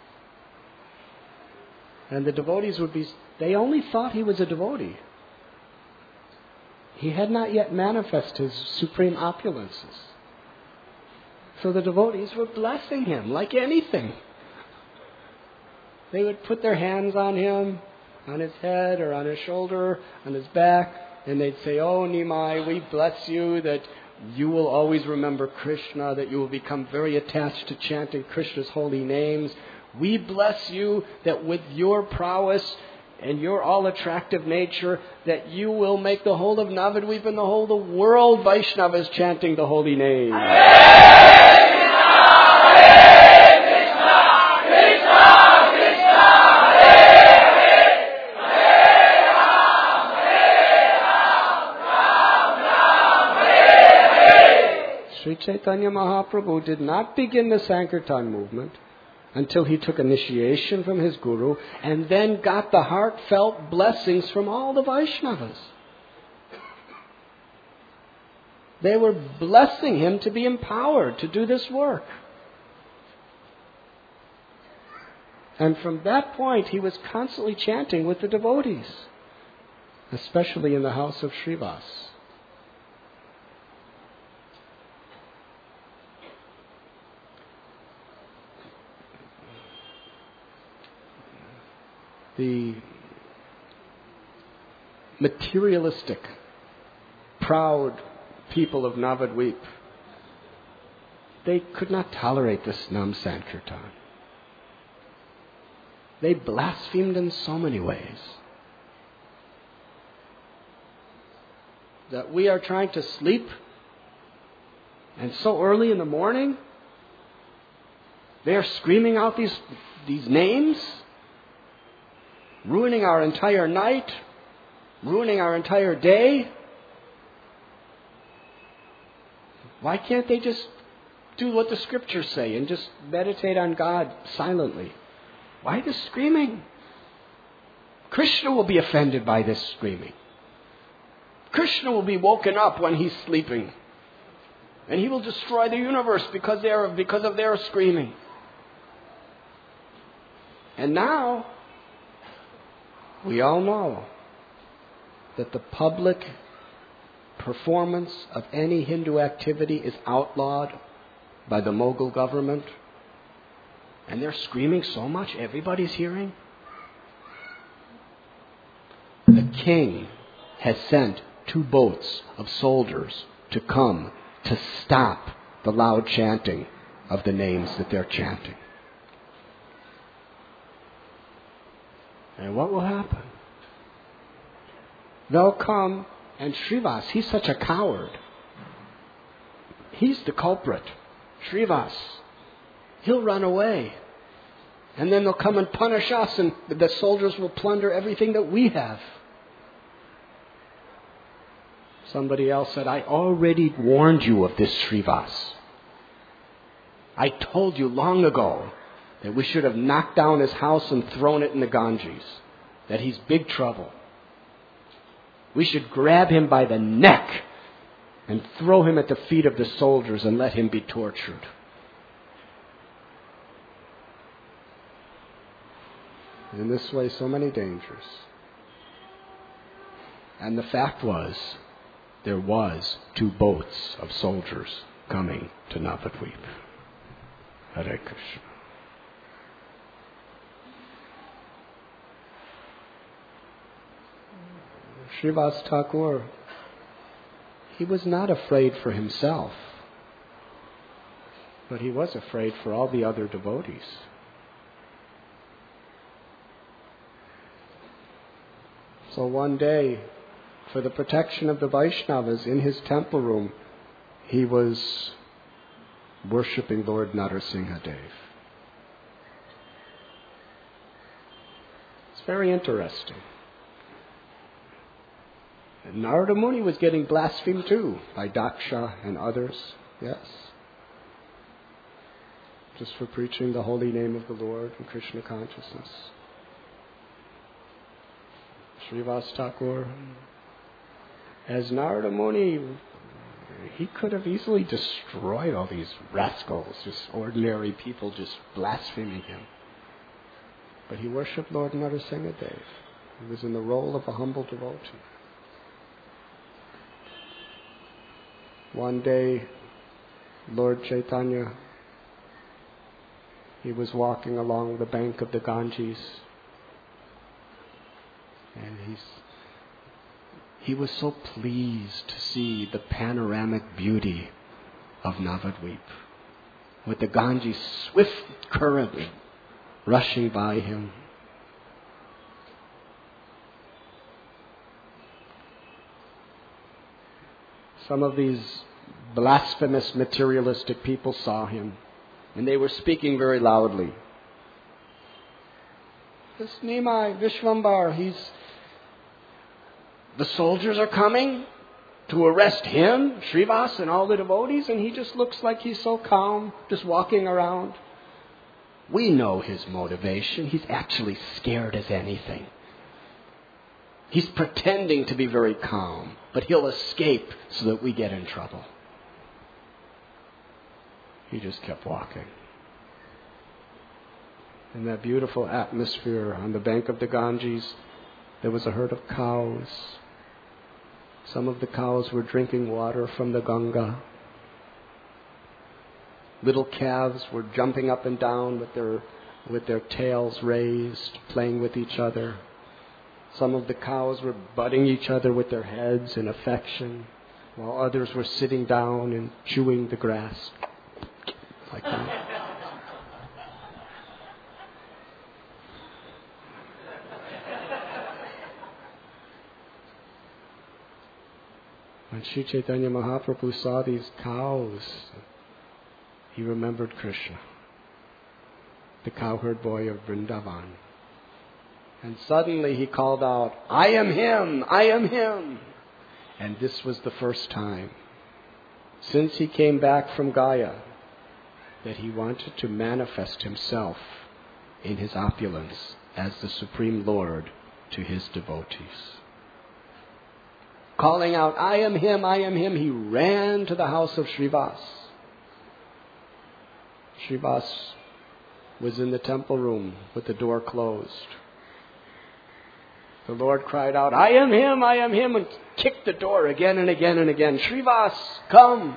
S1: And the devotees would be, they only thought he was a devotee. He had not yet manifested his supreme opulences. So the devotees were blessing him like anything. They would put their hands on him, on his head or on his shoulder, on his back, and they'd say, oh Nimai, we bless you that you will always remember Krishna, that you will become very attached to chanting Krishna's holy names. We bless you that with your prowess and your all-attractive nature, that you will make the whole of Navadvip and the whole of the world Vaishnavas chanting the holy name. Sri Chaitanya Mahaprabhu did not begin the Sankirtan movement until he took initiation from his guru and then got the heartfelt blessings from all the Vaishnavas. They were blessing him to be empowered to do this work. And from that point, he was constantly chanting with the devotees, especially in the house of Srivas. The materialistic, proud people of Navadvip, they could not tolerate this Nam Sankirtan. They blasphemed in so many ways that we are trying to sleep, and so early in the morning they are screaming out these, these names, ruining our entire night, ruining our entire day. Why can't they just do what the scriptures say and just meditate on God silently? Why this screaming? Krishna will be offended by this screaming. Krishna will be woken up when he's sleeping, and he will destroy the universe because they are because of their screaming. And now we all know that the public performance of any Hindu activity is outlawed by the Mughal government. And they're screaming so much, everybody's hearing. The king has sent two boats of soldiers to come to stop the loud chanting of the names that they're chanting. And what will happen? They'll come, and Srivas, he's such a coward. He's the culprit. Srivas. He'll run away. And then they'll come and punish us, and the soldiers will plunder everything that we have. Somebody else said, I already warned you of this, Srivas. I told you long ago that we should have knocked down his house and thrown it in the Ganges. That he's big trouble. We should grab him by the neck and throw him at the feet of the soldiers and let him be tortured. In this way, so many dangers. And the fact was, there was two boats of soldiers coming to Navadvip. Hare Krishna. Srivas Thakur, he was not afraid for himself, but he was afraid for all the other devotees. So one day, for the protection of the Vaishnavas in his temple room, he was worshipping Lord Narasimhadev. It's very interesting. And Narada Muni was getting blasphemed too by Daksha and others, yes, just for preaching the holy name of the Lord and Krishna consciousness. Srivas Thakur, as Narada Muni, he could have easily destroyed all these rascals, just ordinary people just blaspheming him. But he worshipped Lord Narasimhadev. He was in the role of a humble devotee. One day, Lord Chaitanya, he was walking along the bank of the Ganges, and he's, he was so pleased to see the panoramic beauty of Navadvip, with the Ganges' swift current rushing by him. Some of these blasphemous materialistic people saw him, and they were speaking very loudly. This Nimai, Vishvambar, he's... the soldiers are coming to arrest him, Srivas, and all the devotees, and he just looks like he's so calm, just walking around. We know his motivation. He's actually scared as anything. He's pretending to be very calm, but he'll escape so that we get in trouble. He just kept walking. In that beautiful atmosphere on the bank of the Ganges, there was a herd of cows. Some of the cows were drinking water from the Ganga. Little calves were jumping up and down with their, with their tails raised, playing with each other. Some of the cows were butting each other with their heads in affection, while others were sitting down and chewing the grass like that. When Sri Chaitanya Mahaprabhu saw these cows, he remembered Krishna, the cowherd boy of Vrindavan. And suddenly he called out, "I am him! I am him!" And this was the first time, since he came back from Gaya, that he wanted to manifest himself in his opulence as the Supreme Lord to his devotees. Calling out, "I am him! I am him!" he ran to the house of Srivas. Srivas was in the temple room with the door closed. The Lord cried out, "I am him, I am him," and kicked the door again and again and again. "Srivas, come.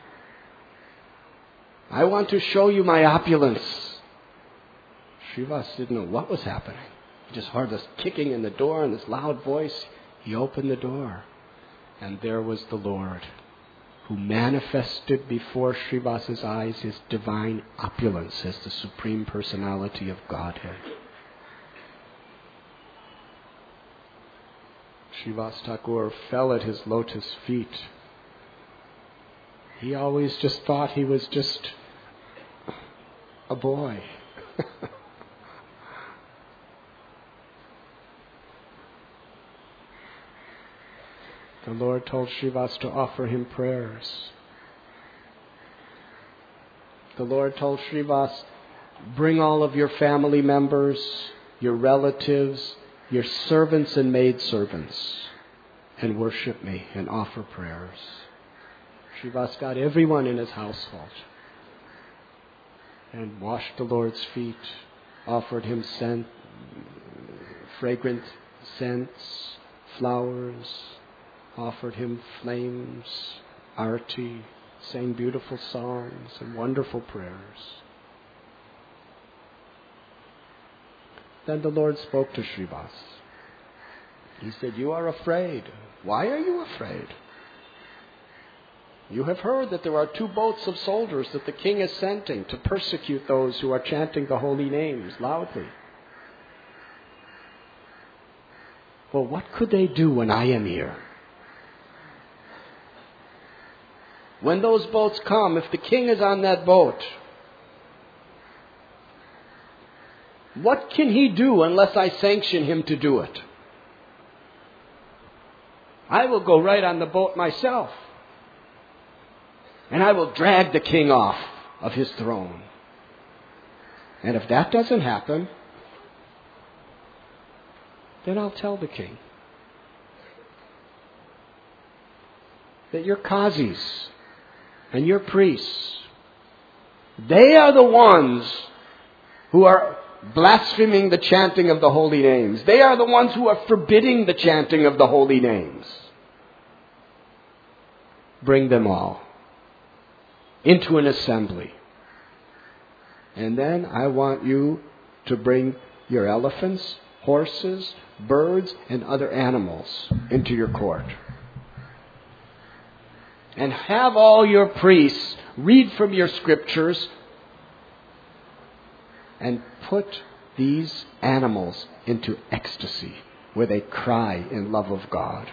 S1: I want to show you my opulence." Srivas didn't know what was happening. He just heard this kicking in the door and this loud voice. He opened the door, and there was the Lord, who manifested before Srivas's eyes his divine opulence as the Supreme Personality of Godhead. Srivas Thakur fell at his lotus feet. He always just thought he was just a boy. The Lord told Srivas to offer him prayers. The Lord told Srivas, "Bring all of your family members, your relatives, your servants and maidservants, and worship me and offer prayers." Srivas got everyone in his household and washed the Lord's feet, offered him scent, fragrant scents, flowers, offered him flames, arati, sang beautiful songs and wonderful prayers. Then the Lord spoke to Srivas. He said, "You are afraid. Why are you afraid? You have heard that there are two boats of soldiers that the king is sending to persecute those who are chanting the holy names loudly. Well, what could they do when I am here? When those boats come, if the king is on that boat, what can he do unless I sanction him to do it? I will go right on the boat myself. And I will drag the king off of his throne. And if that doesn't happen, then I'll tell the king that your qazis and your priests, they are the ones who are blaspheming the chanting of the holy names. They are the ones who are forbidding the chanting of the holy names. Bring them all into an assembly. And then I want you to bring your elephants, horses, birds, and other animals into your court. And have all your priests read from your scriptures and put these animals into ecstasy where they cry in love of God.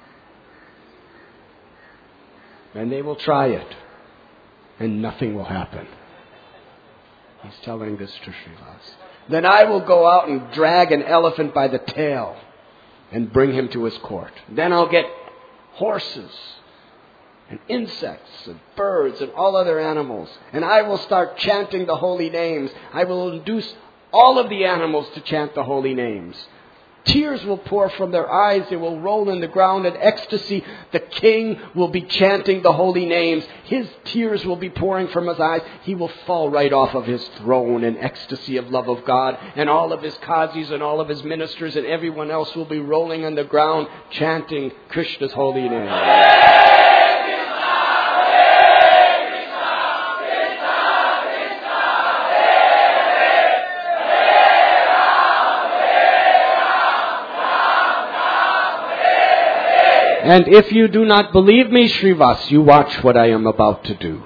S1: And they will try it. And nothing will happen. He's telling this to Srivas. Then I will go out and drag an elephant by the tail and bring him to his court. Then I'll get horses and insects and birds and all other animals. And I will start chanting the holy names. I will induce all of the animals to chant the holy names. Tears will pour from their eyes. They will roll in the ground in ecstasy. The king will be chanting the holy names. His tears will be pouring from his eyes. He will fall right off of his throne in ecstasy of love of God. And all of his qazis and all of his ministers and everyone else will be rolling on the ground chanting Krishna's holy name. And if you do not believe me, Srivas, you watch what I am about to do.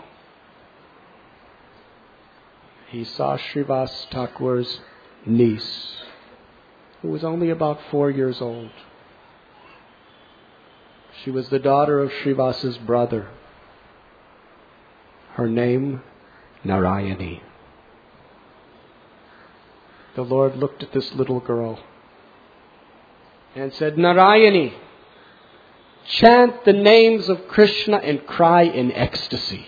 S1: He saw Srivas Thakur's niece, who was only about four years old. She was the daughter of Srivas's brother. Her name, Narayani. The Lord looked at this little girl and said, Narayani, chant the names of Krishna and cry in ecstasy.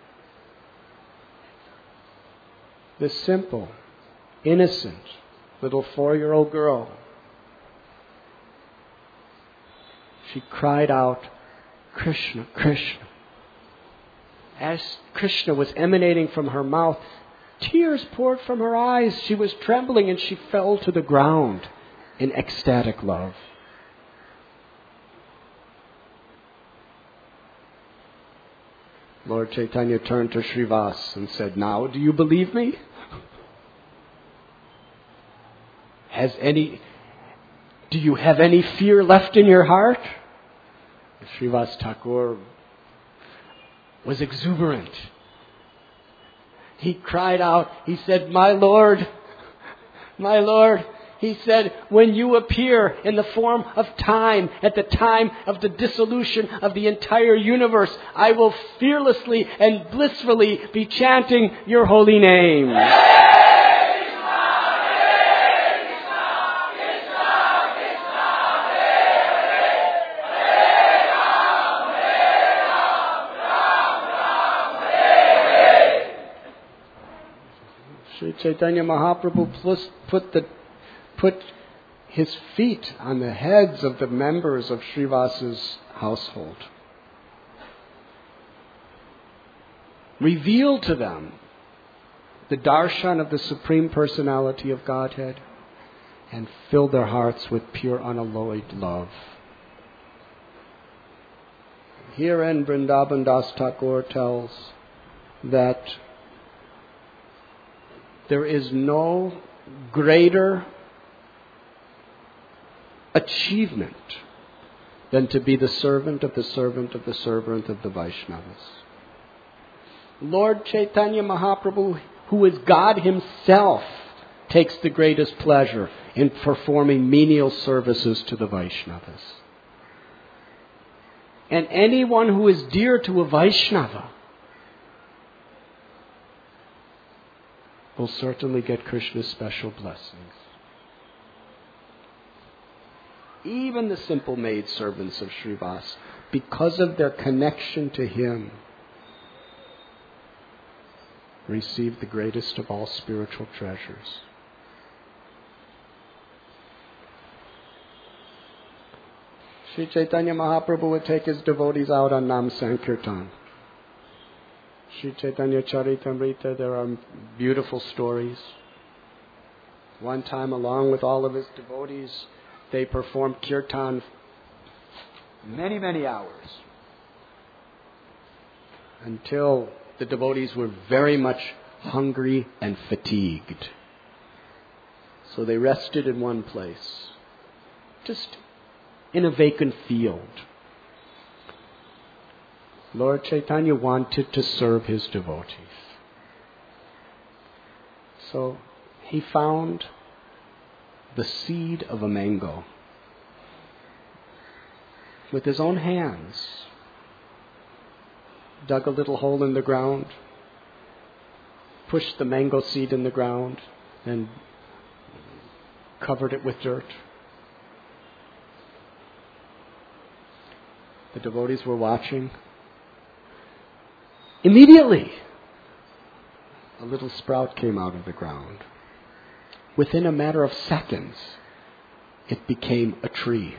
S1: This simple, innocent little four-year-old girl, she cried out, Krishna, Krishna. As Krishna was emanating from her mouth, tears poured from her eyes. She was trembling and she fell to the ground in ecstatic love. Lord Chaitanya turned to Srivas and said, now do you believe me? Has any, do you have any fear left in your heart? Srivas Thakur was exuberant. He cried out, he said, my Lord, my Lord, he said, when you appear in the form of time, at the time of the dissolution of the entire universe, I will fearlessly and blissfully be chanting your holy name. Sri Chaitanya Mahaprabhu put the put his feet on the heads of the members of Srivas's household. Revealed to them the darshan of the Supreme Personality of Godhead and filled their hearts with pure unalloyed love. Herein Vrindavan Das Thakur tells that there is no greater achievement than to be the servant of the servant of the servant of the Vaishnavas. Lord Chaitanya Mahaprabhu, who is God himself, takes the greatest pleasure in performing menial services to the Vaishnavas. And anyone who is dear to a Vaishnava will certainly get Krishna's special blessings. Even the simple maidservants of Srivas, because of their connection to him, receive the greatest of all spiritual treasures. Sri Chaitanya Mahaprabhu would take his devotees out on Nam Sankirtan. Sri Chaitanya Charitamrita, there are beautiful stories. One time, along with all of his devotees, they performed kirtan many, many hours until the devotees were very much hungry and fatigued. So they rested in one place, just in a vacant field. Lord Chaitanya wanted to serve his devotees. So he found the seed of a mango with his own hands, dug a little hole in the ground, pushed the mango seed in the ground, and covered it with dirt. The devotees were watching. Immediately, a little sprout came out of the ground. Within a matter of seconds, it became a tree.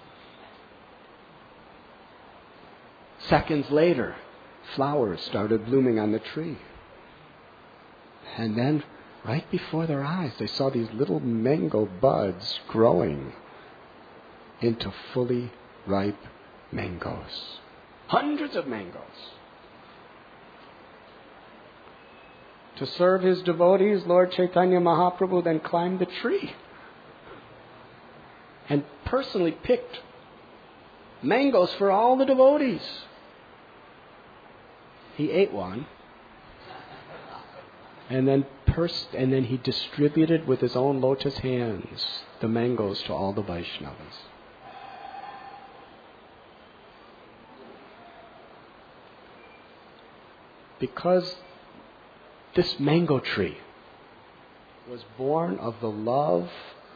S1: Seconds later, flowers started blooming on the tree. And then, right before their eyes, they saw these little mango buds growing into fully ripe mangoes. Hundreds of mangoes. To serve his devotees, Lord Chaitanya Mahaprabhu then climbed the tree and personally picked mangoes for all the devotees. He ate one, and then pers- and then he distributed with his own lotus hands the mangoes to all the Vaishnavas. Because this mango tree was born of the love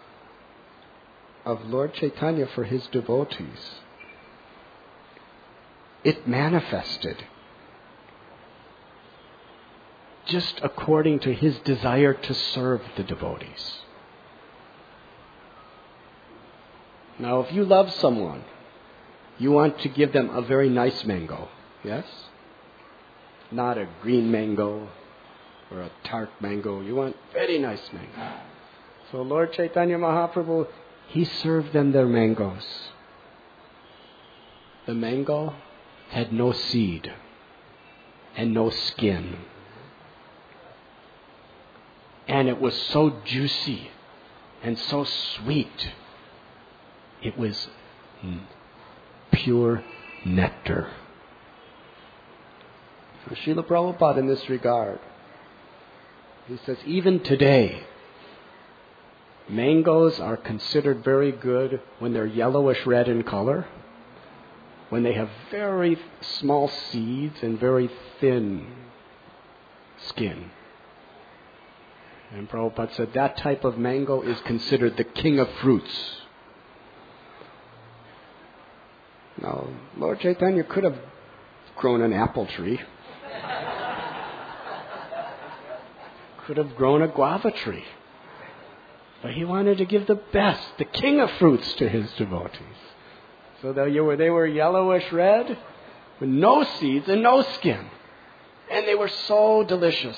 S1: of Lord Chaitanya for his devotees, it manifested just according to his desire to serve the devotees. Now, if you love someone, you want to give them a very nice mango, yes? Not a green mango or a tart mango. You want very nice mango. So Lord Chaitanya Mahaprabhu, he served them their mangoes. The mango had no seed and no skin. And it was so juicy and so sweet. It was pure nectar. So Srila Prabhupada, in this regard, he says, even today, mangoes are considered very good when they're yellowish red in color, when they have very small seeds and very thin skin. And Prabhupada said that type of mango is considered the king of fruits. Now, Lord Chaitanya could have grown an apple tree. Could have grown a guava tree. But he wanted to give the best, the king of fruits, to his devotees. So they were, they were yellowish red, with no seeds and no skin. And they were so delicious.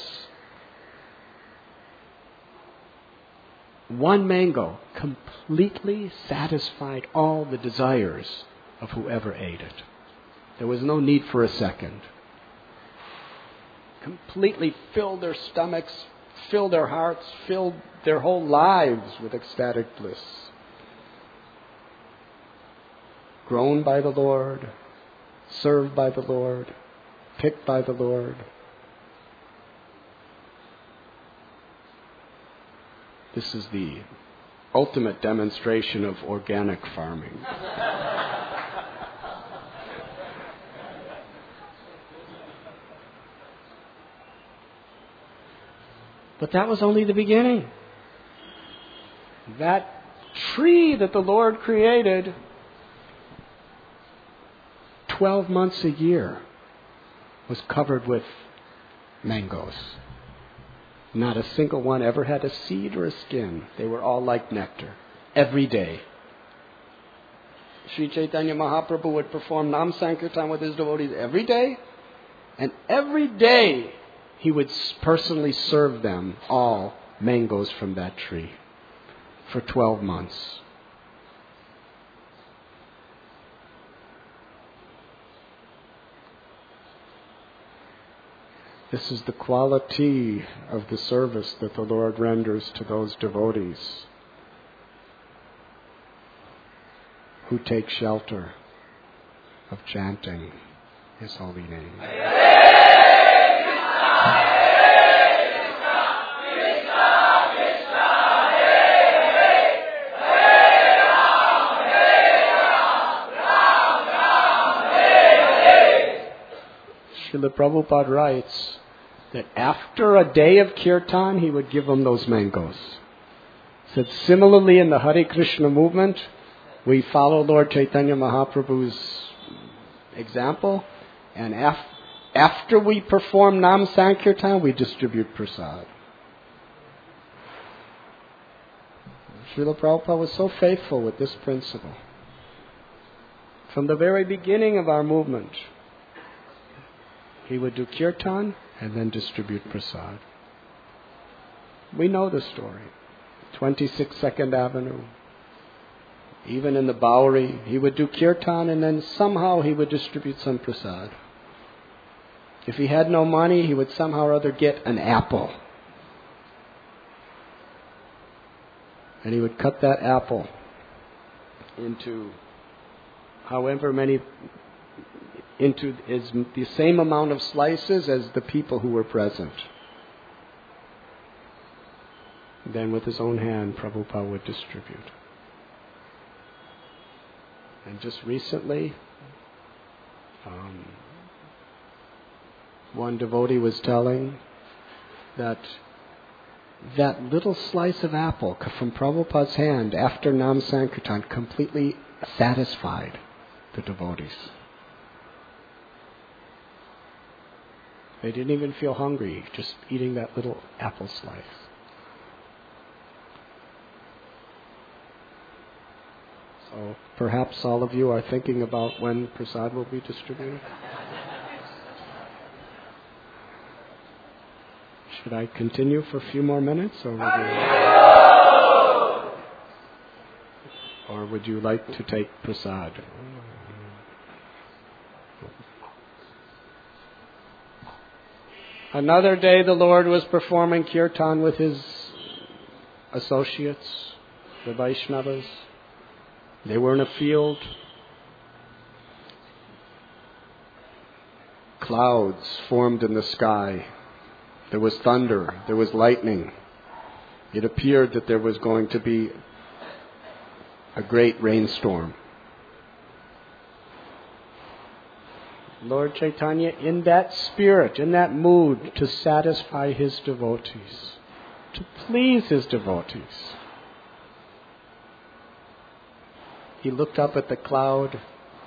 S1: One mango completely satisfied all the desires of whoever ate it. There was no need for a second. Completely filled their stomachs, filled their hearts, filled their whole lives with ecstatic bliss. grown by the Lord, served by the Lord, picked by the Lord. This is the ultimate demonstration of organic farming. But that was only the beginning. That tree that the Lord created twelve months a year was covered with mangoes. Not a single one ever had a seed or a skin. They were all like nectar. Every day. Sri Chaitanya Mahaprabhu would perform Nam Sankirtan with his devotees every day. And every day he would personally serve them all mangoes from that tree for twelve months. This is the quality of the service that the Lord renders to those devotees who take shelter of chanting His holy name. Srila Prabhupada writes that after a day of kirtan, he would give them those mangoes. He said, similarly in the Hare Krishna movement, we follow Lord Chaitanya Mahaprabhu's example, and af- after we perform Nam Sankirtan, we distribute prasad. Srila Prabhupada was so faithful with this principle. From the very beginning of our movement, he would do kirtan and then distribute prasad. We know the story. twenty-six Second Avenue. Even in the Bowery, he would do kirtan and then somehow he would distribute some prasad. If he had no money, he would somehow or other get an apple. And he would cut that apple into however many into is the same amount of slices as the people who were present. Then with his own hand, Prabhupada would distribute. And just recently, um, one devotee was telling that that little slice of apple from Prabhupada's hand after Nam Sankirtan completely satisfied the devotees. They didn't even feel hungry just eating that little apple slice. So perhaps all of you are thinking about when prasad will be distributed. Should I continue for a few more minutes, or would you, or would you like to take prasad? Another day the Lord was performing kirtan with His associates, the Vaishnavas. They were in a field. Clouds formed in the sky. There was thunder. There was lightning. It appeared that there was going to be a great rainstorm. Lord Chaitanya, in that spirit, in that mood, to satisfy His devotees, to please His devotees, He looked up at the cloud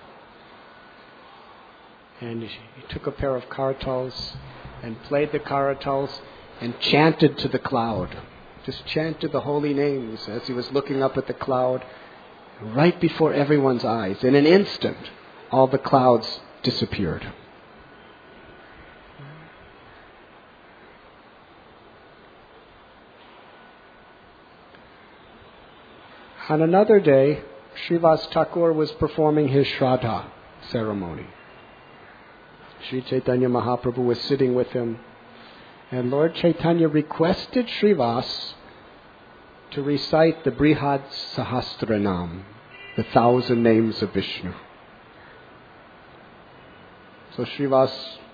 S1: and he took a pair of karatals and played the karatals and chanted to the cloud. Just chanted the holy names as he was looking up at the cloud right before everyone's eyes. In an instant, all the clouds disappeared. On another day, Srivas Thakur was performing his Shraddha ceremony. Sri Chaitanya Mahaprabhu was sitting with him, and Lord Chaitanya requested Srivas to recite the Brihad Sahasranam, the thousand names of Vishnu. So Srivas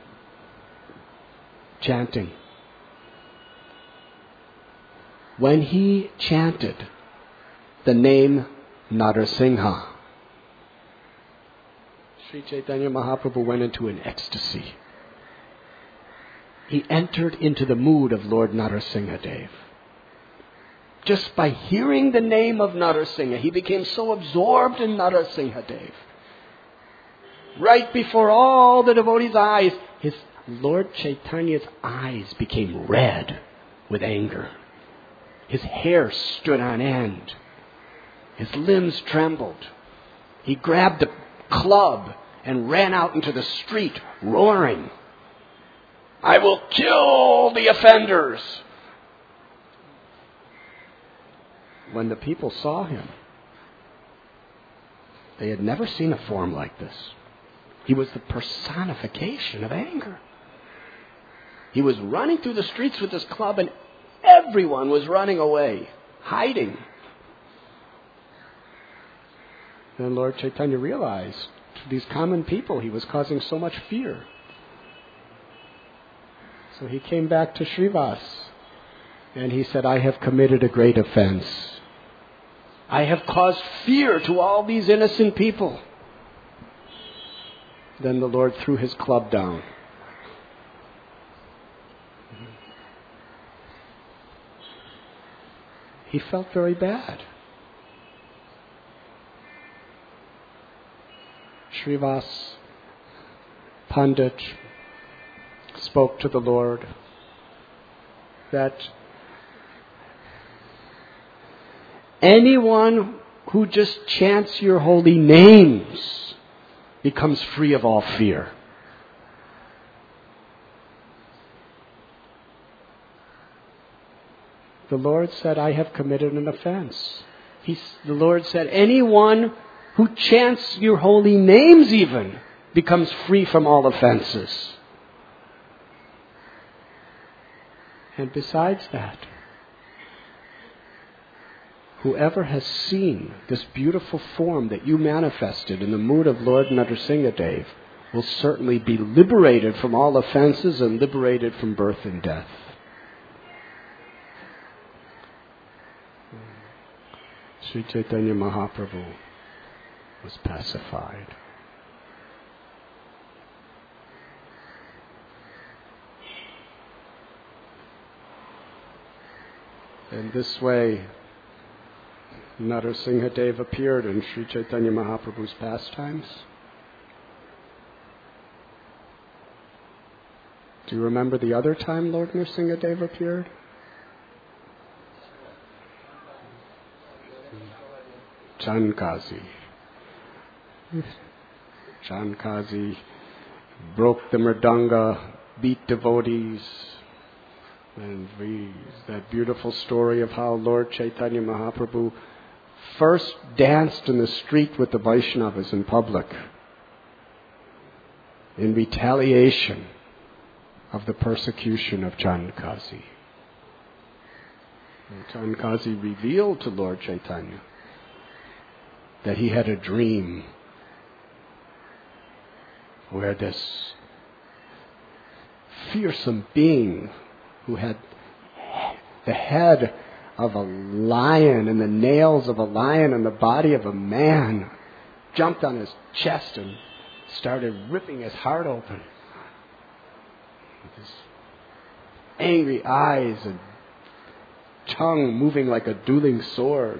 S1: chanting. When he chanted the name Narasimha, Sri Chaitanya Mahaprabhu went into an ecstasy. He entered into the mood of Lord Narasimha Dev. Just by hearing the name of Narasimha, he became so absorbed in Narasimha Dev. Right before all the devotees' eyes, his Lord Chaitanya's eyes became red with anger. His hair stood on end. His limbs trembled. He grabbed the club and ran out into the street, roaring, "I will kill the offenders!" When the people saw him, they had never seen a form like this. He was the personification of anger. He was running through the streets with his club, and everyone was running away, hiding. Then Lord Chaitanya realized to these common people he was causing so much fear. So he came back to Srivas and he said, "I have committed a great offense. I have caused fear to all these innocent people." Then the Lord threw his club down. He felt very bad. Srivas Pandit spoke to the Lord that anyone who just chants your holy names becomes free of all fear. The Lord said, "I have committed an offense." He, the Lord said, anyone who chants your holy names even becomes free from all offenses. And besides that, whoever has seen this beautiful form that you manifested in the mood of Lord Narasimha Dev will certainly be liberated from all offenses and liberated from birth and death. Sri Chaitanya Mahaprabhu was pacified. In this way, Narasimha Dev appeared in Sri Chaitanya Mahaprabhu's pastimes. Do you remember the other time Lord Narasimha Dev appeared? Chankazi. Chankazi broke the mridanga, beat devotees, and we, that beautiful story of how Lord Chaitanya Mahaprabhu first danced in the street with the Vaishnavas in public in retaliation of the persecution of Chankazi. And Chankazi revealed to Lord Chaitanya that he had a dream where this fearsome being who had the head of a lion and the nails of a lion and the body of a man jumped on his chest and started ripping his heart open with his angry eyes and tongue moving like a dueling sword,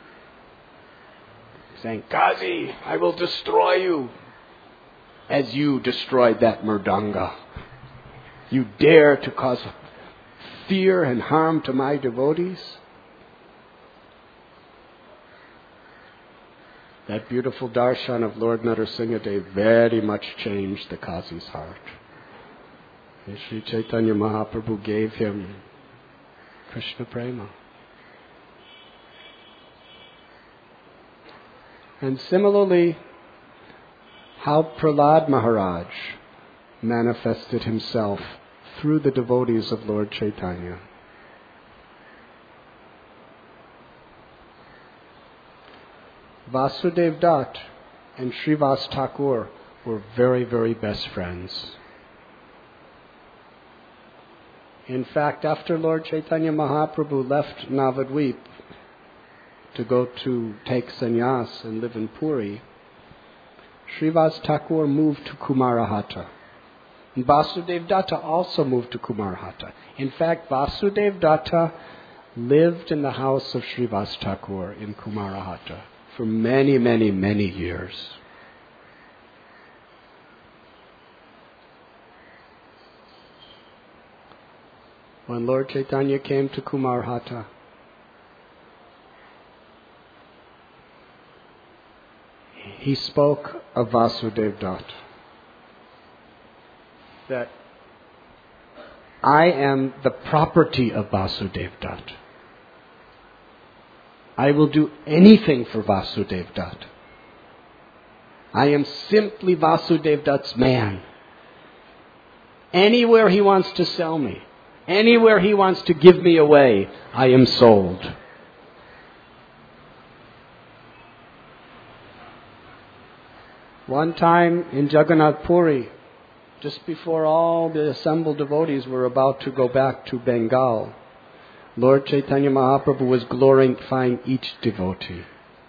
S1: saying, "Kazi, I will destroy you as you destroyed that mridanga. You dare to cause fear and harm to my devotees?" That beautiful darshan of Lord Narasimha Dev very much changed the Kazi's heart. And Sri Chaitanya Mahaprabhu gave him Krishna Prema. And similarly, how Prahlad Maharaj manifested himself through the devotees of Lord Chaitanya. Vasudev Dutt and Srivas Thakur were very, very best friends. In fact, after Lord Chaitanya Mahaprabhu left Navadvip to go to take sannyas and live in Puri, Srivas Thakur moved to Kumarahata. And Vasudev Datta also moved to Kumarahata. In fact, Vasudev Datta lived in the house of Srivas Thakur in Kumarahata for many, many, many years. When Lord Chaitanya came to Kumarahata, he spoke of Vasudev Datta, that I am the property of Vasudev Datta. I will do anything for Vasudev Datta. I am simply Vasudev Datta's man. Anywhere he wants to sell me, anywhere he wants to give me away, I am sold. One time in Jagannath Puri, just before all the assembled devotees were about to go back to Bengal, Lord Chaitanya Mahaprabhu was glorifying each devotee.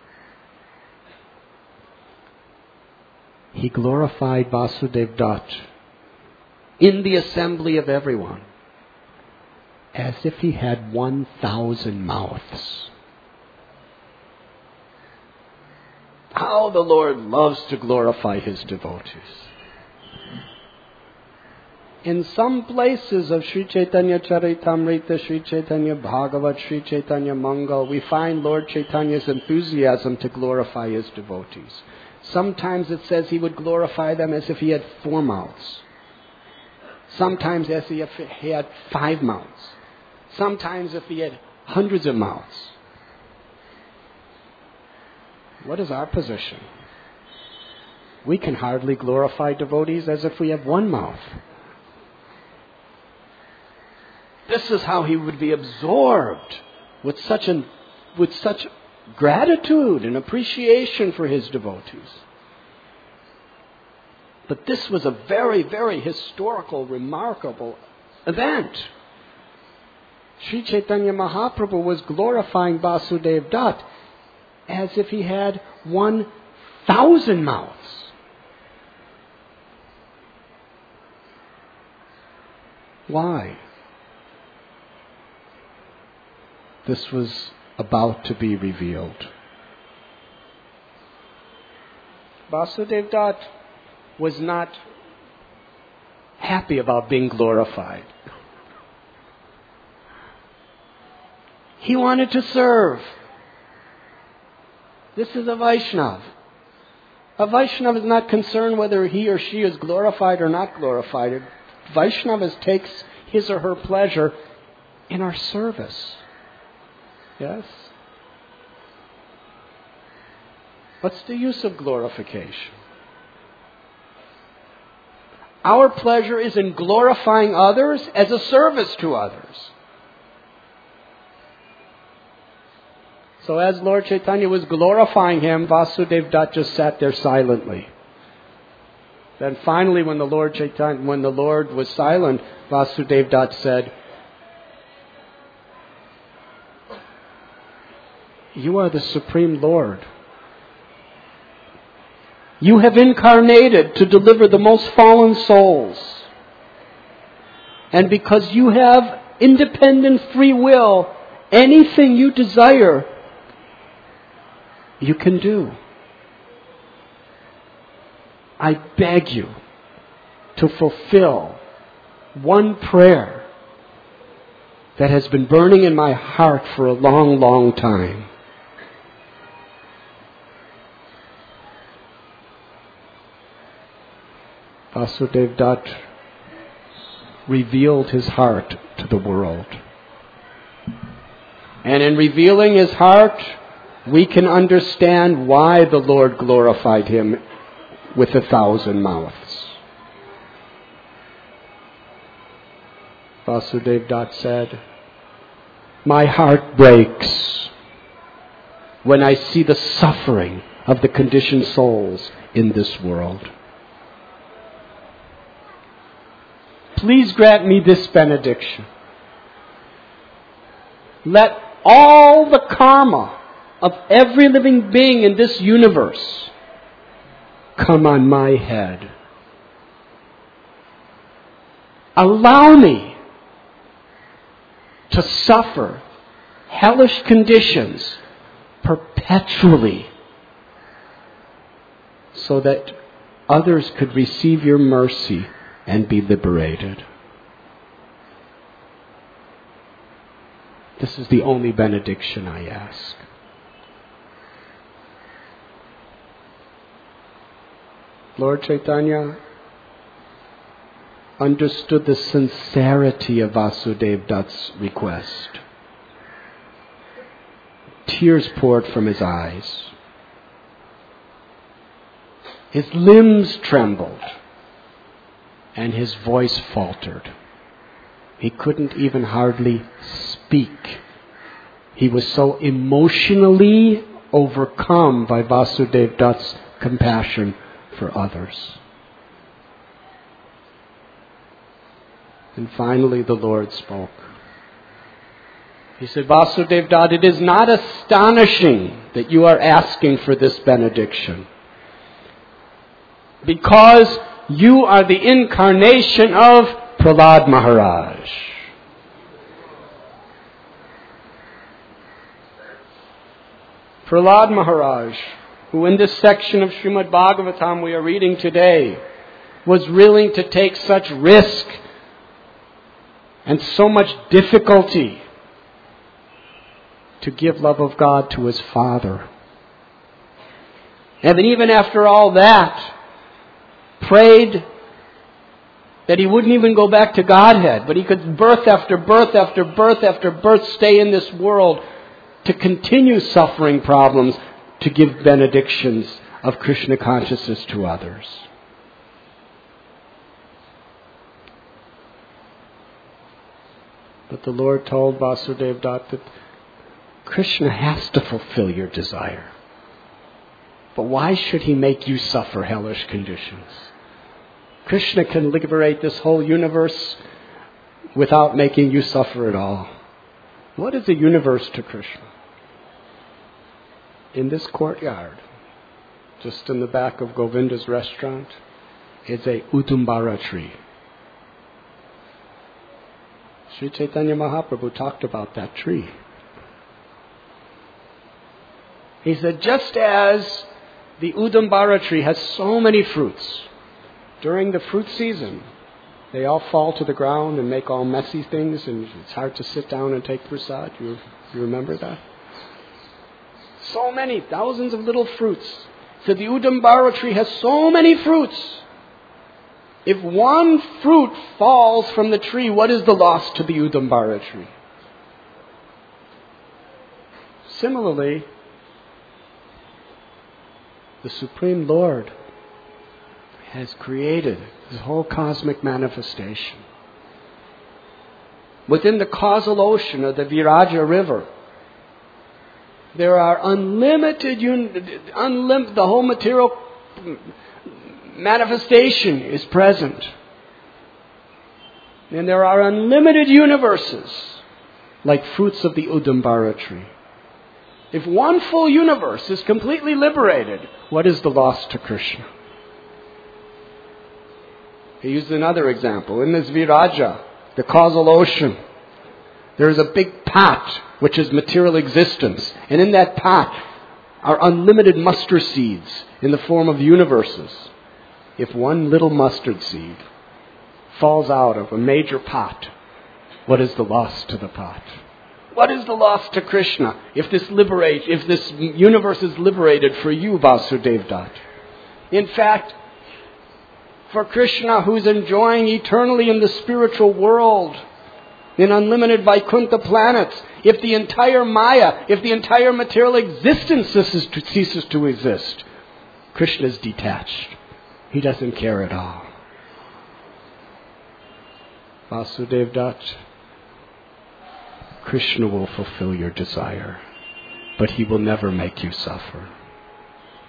S1: He glorified Vasudev Datta in the assembly of everyone as if he had one thousand mouths. How the Lord loves to glorify His devotees. In some places of Sri Chaitanya Charitamrita, Sri Chaitanya Bhagavat, Sri Chaitanya Mangal, we find Lord Chaitanya's enthusiasm to glorify His devotees. Sometimes it says He would glorify them as if He had four mouths. Sometimes as if He had five mouths. Sometimes if He had hundreds of mouths. What is our position? We can hardly glorify devotees as if we have one mouth. This is how He would be absorbed with such an, with such gratitude and appreciation for His devotees. But this was a very, very historical, remarkable event. Sri Chaitanya Mahaprabhu was glorifying Vasudev Datta as if he had one thousand mouths. Why? This was about to be revealed. Vasudev Datta was not happy about being glorified. He wanted to serve. This is a Vaishnava. A Vaishnava is not concerned whether he or she is glorified or not glorified. A Vaishnava takes his or her pleasure in our service. Yes? What's the use of glorification? Our pleasure is in glorifying others as a service to others. So as Lord Chaitanya was glorifying Him, Vasudev Datta just sat there silently. Then finally when the Lord Chaitanya, when the Lord was silent, Vasudev Datta said, "You are the Supreme Lord. You have incarnated to deliver the most fallen souls. And because you have independent free will, anything you desire, you can do. I beg you to fulfill one prayer that has been burning in my heart for a long, long time." Vasudev Datta revealed his heart to the world. And in revealing his heart, we can understand why the Lord glorified him with a thousand mouths. Vasudev Datta said, "My heart breaks when I see the suffering of the conditioned souls in this world. please grant me this benediction. Let all the karma of every living being in this universe come on my head. Allow me to suffer hellish conditions perpetually so that others could receive your mercy and be liberated. This is the only benediction I ask. Lord Chaitanya understood the sincerity of Vasudev Dutt's request. Tears poured from his eyes. His limbs trembled, and his voice faltered. He couldn't even hardly speak. He was so emotionally overcome by Vasudev Dutt's compassion for others. And finally the Lord spoke. He said, Vasudev Dutt, it is not astonishing that you are asking for this benediction, because you are the incarnation of Prahlad Maharaj. Prahlad Maharaj, who in this section of Srimad Bhagavatam we are reading today, was willing to take such risk and so much difficulty to give love of God to his father. And then even after all that, prayed that he wouldn't even go back to Godhead, but he could birth after birth after birth after birth stay in this world to continue suffering problems, to give benedictions of Krishna consciousness to others. But the Lord told Vasudev Dutt that Krishna has to fulfill your desire. But why should he make you suffer hellish conditions? Krishna can liberate this whole universe without making you suffer at all. What is a universe to Krishna? In this courtyard, just in the back of Govinda's restaurant, is a Udumbara tree. Sri Chaitanya Mahaprabhu talked about that tree. He said, just as the Udumbara tree has so many fruits, during the fruit season, they all fall to the ground and make all messy things, and it's hard to sit down and take prasad. You, you remember that? So many, thousands of little fruits. So the Udumbara tree has so many fruits. If one fruit falls from the tree, what is the loss to the Udumbara tree? Similarly, the Supreme Lord has created this whole cosmic manifestation. Within the causal ocean of the Viraja River, there are unlimited, unlimited, the whole material manifestation is present. And there are unlimited universes like fruits of the Udumbara tree. If one full universe is completely liberated, what is the loss to Krishna? He used another example. In this Viraja, the causal ocean, there is a big pot which is material existence. And in that pot are unlimited mustard seeds in the form of universes. If one little mustard seed falls out of a major pot, what is the loss to the pot? What is the loss to Krishna if this liberate, if this universe is liberated for you, Vasudev Dutt? In fact, for Krishna, who's enjoying eternally in the spiritual world, in unlimited Vaikuntha planets, if the entire Maya, if the entire material existence ceases to, ceases to exist, Krishna is detached. He doesn't care at all. Vasudev Dutt, Krishna will fulfill your desire, but he will never make you suffer.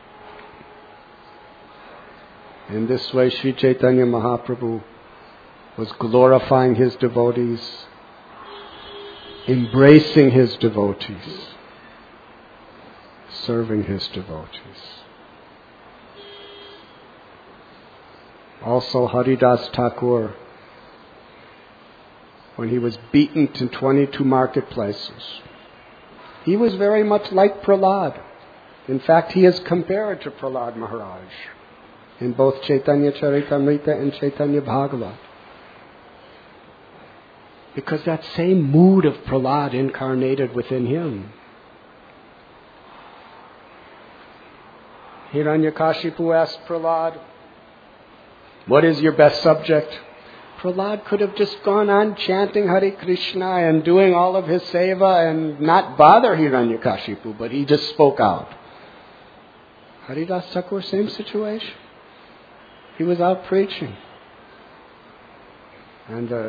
S1: In this way, Sri Chaitanya Mahaprabhu was glorifying his devotees, embracing his devotees, serving his devotees. Also Haridas Thakur, when he was beaten to twenty-two marketplaces, he was very much like Prahlad. In fact, he is compared to Prahlad Maharaj in both Chaitanya Charitamrita and Chaitanya Bhagavat. Because that same mood of Prahlad incarnated within him. Hiranyakashipu asked Prahlad, "What is your best subject?" Prahlad could have just gone on chanting Hare Krishna and doing all of his seva and not bother Hiranyakashipu, but he just spoke out. Haridas Thakur, same situation. He was out preaching. And uh,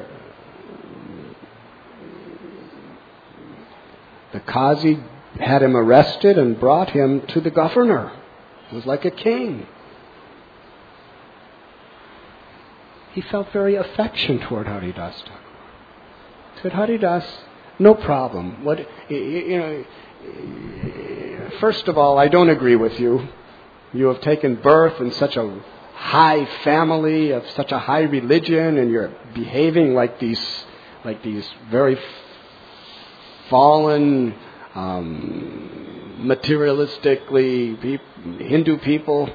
S1: the Qazi had him arrested and brought him to the governor. He was like a king. He felt very affection toward Haridas Thakur. He said, "Haridas, no problem. What you know? First of all, I don't agree with you. You have taken birth in such a high family of such a high religion, and you're behaving like these, like these very fallen, um, materialistically Hindu people.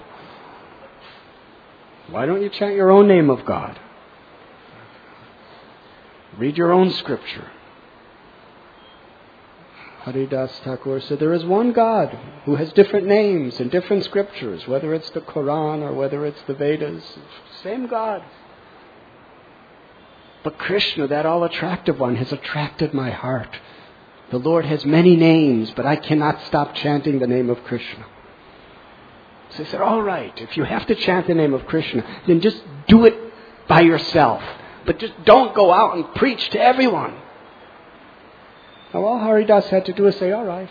S1: Why don't you chant your own name of God? Read your own scripture." Haridas Thakur said, "There is one God who has different names and different scriptures, whether it's the Quran or whether it's the Vedas. Same God. But Krishna, that all-attractive one, has attracted my heart. The Lord has many names, but I cannot stop chanting the name of Krishna." So he said, "All right, if you have to chant the name of Krishna, then just do it by yourself. But just don't go out and preach to everyone." Now all Haridas had to do is say, "All right."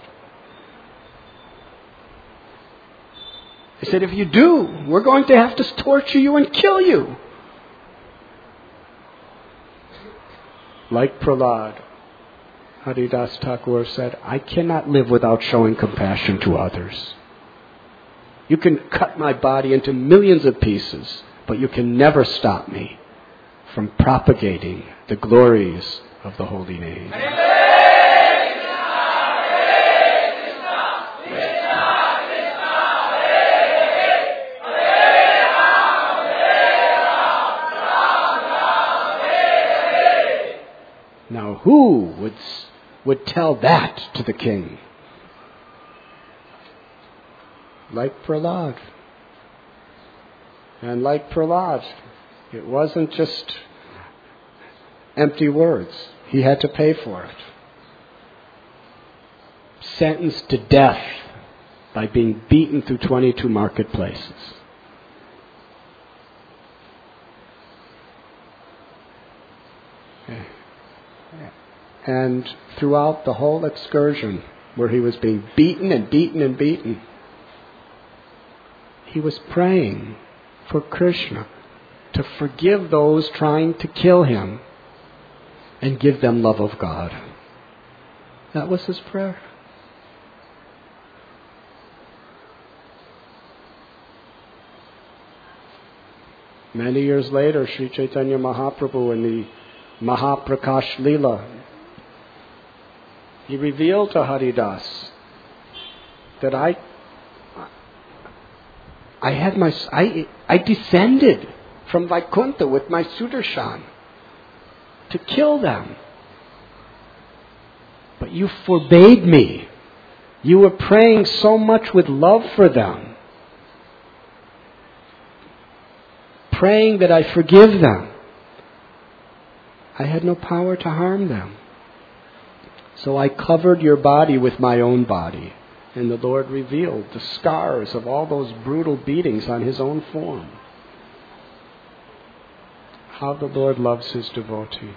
S1: He said, "If you do, we're going to have to torture you and kill you." Like Prahlad, Haridas Thakur said, "I cannot live without showing compassion to others. You can cut my body into millions of pieces, but you can never stop me from propagating the glories of the holy name." Now who would, would tell that to the king? Like Prahlad. And like Prahlad, it wasn't just empty words. He had to pay for it. Sentenced to death by being beaten through twenty-two marketplaces. And throughout the whole excursion, where he was being beaten and beaten and beaten, he was praying for Krishna to forgive those trying to kill him and give them love of God. That was his prayer. Many years later, Sri Chaitanya Mahaprabhu in the Mahaprakash Leela, he revealed to Haridas that I I had my I I descended from Vaikuntha with my Sudarshan to kill them. But you forbade me. You were praying so much with love for them, praying that I forgive them. I had no power to harm them. So I covered your body with my own body. And the Lord revealed the scars of all those brutal beatings on his own form. How the Lord loves his devotee.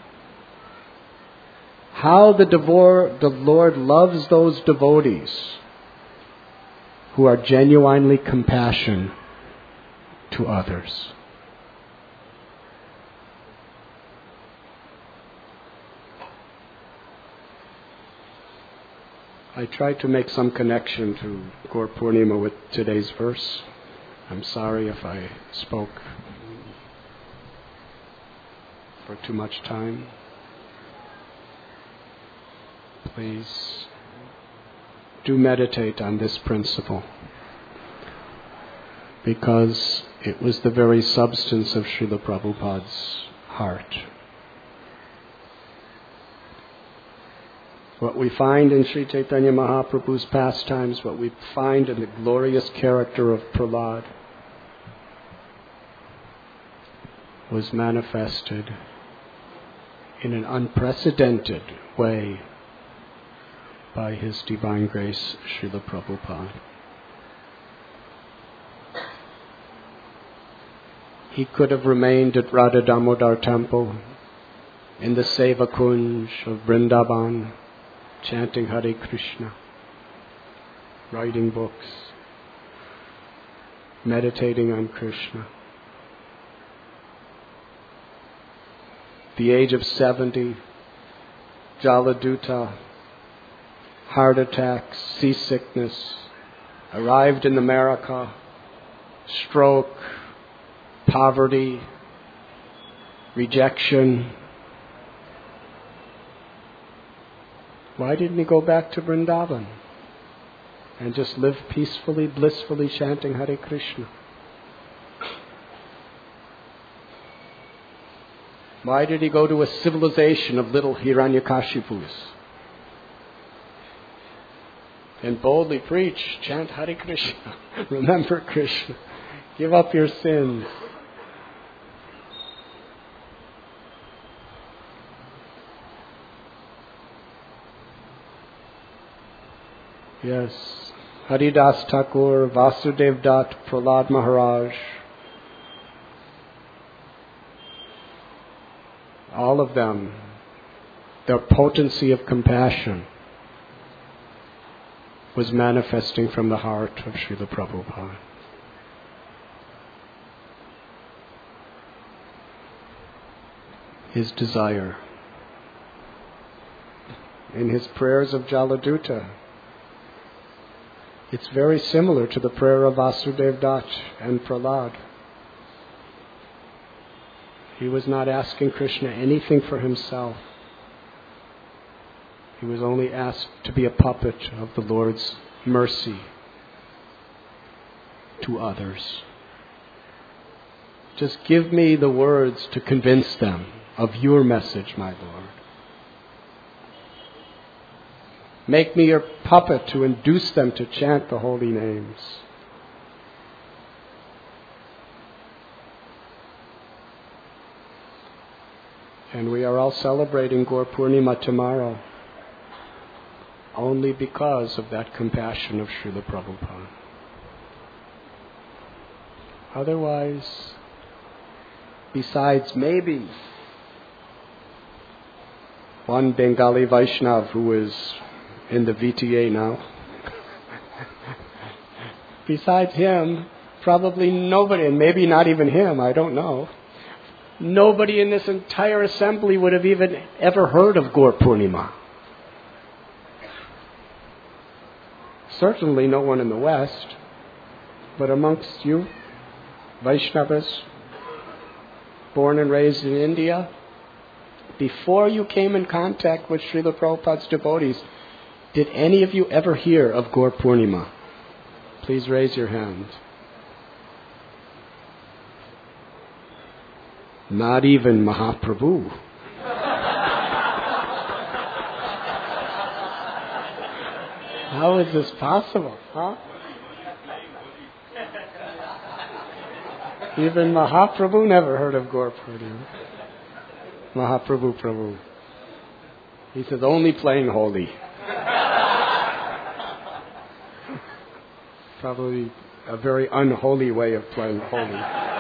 S1: How the, devor- the Lord loves those devotees who are genuinely compassionate to others. I tried to make some connection to Gaur Purnima with today's verse. I'm sorry if I spoke for too much time. Please do meditate on this principle, because it was the very substance of Srila Prabhupada's heart. What we find in Sri Chaitanya Mahaprabhu's pastimes, what we find in the glorious character of Prahlad, was manifested in an unprecedented way by His Divine Grace, Srila Prabhupada. He could have remained at Radha Damodar temple in the Seva Kunj of Vrindavan, chanting Hare Krishna, writing books, meditating on Krishna. The age of seventy, Jaladuta, heart attacks, seasickness, arrived in America, stroke, poverty, rejection. Why didn't he go back to Vrindavan and just live peacefully, blissfully, chanting Hare Krishna? Why did he go to a civilization of little Hiranyakashipus and boldly preach, chant Hare Krishna, remember Krishna, give up your sins? Yes, Haridas Thakur, Vasudev Dutt, Prahlad Maharaj, all of them, their potency of compassion was manifesting from the heart of Srila Prabhupada. His desire. In his prayers of Jaladuta, it's very similar to the prayer of Vasudev Dutt and Prahlad. He was not asking Krishna anything for himself. He was only asked to be a puppet of the Lord's mercy to others. Just give me the words to convince them of your message, my Lord. Make me your puppet to induce them to chant the holy names. And we are all celebrating Gaur Purnima tomorrow only because of that compassion of Srila Prabhupada. Otherwise, besides maybe one Bengali Vaishnav who is in the V T A now, besides him, probably nobody, and maybe not even him, I don't know, nobody in this entire assembly would have even ever heard of Gaur Purnima. Certainly no one in the West, but amongst you, Vaishnavas, born and raised in India, before you came in contact with Srila Prabhupada's devotees, did any of you ever hear of Gaur Purnima? Please raise your hand. Not even Mahaprabhu. How is this possible, huh? Even Mahaprabhu never heard of Gaur Purnima. Mahaprabhu Prabhu. He says, only playing holy. Probably a very unholy way of playing holy.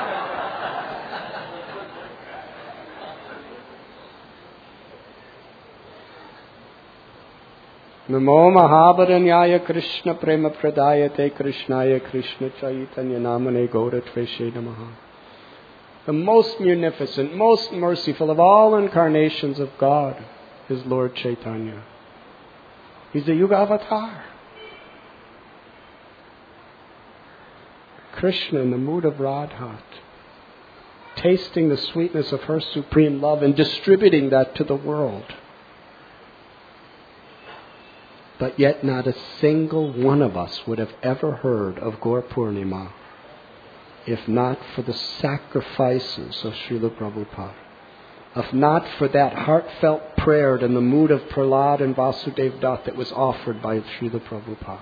S1: Namo Mahabharanyaya Krishna Prema Pradayate Krishnaya Krishna Chaitanya Namane Gauratreshe Namaha. The most munificent, most merciful of all incarnations of God is Lord Chaitanya. He's the Yuga avatar. Krishna in the mood of Radha, tasting the sweetness of her supreme love and distributing that to the world. But yet not a single one of us would have ever heard of Gaur Purnima if not for the sacrifices of Srila Prabhupada. If not for that heartfelt prayer in the mood of Prahlad and Vasudev Dutt that was offered by Srila Prabhupada.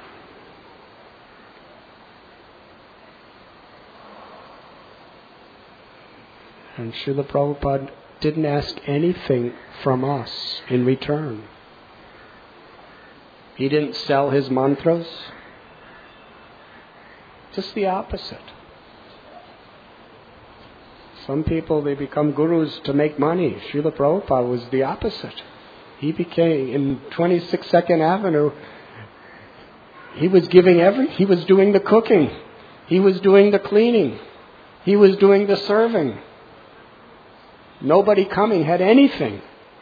S1: And Srila Prabhupada didn't ask anything from us in return. He didn't sell his mantras. Just the opposite. Some people, they become gurus to make money. Srila Prabhupada was the opposite. He became, in twenty-six Second Avenue, he was giving every, he was doing the cooking. He was doing the cleaning. He was doing the serving. Nobody coming had anything.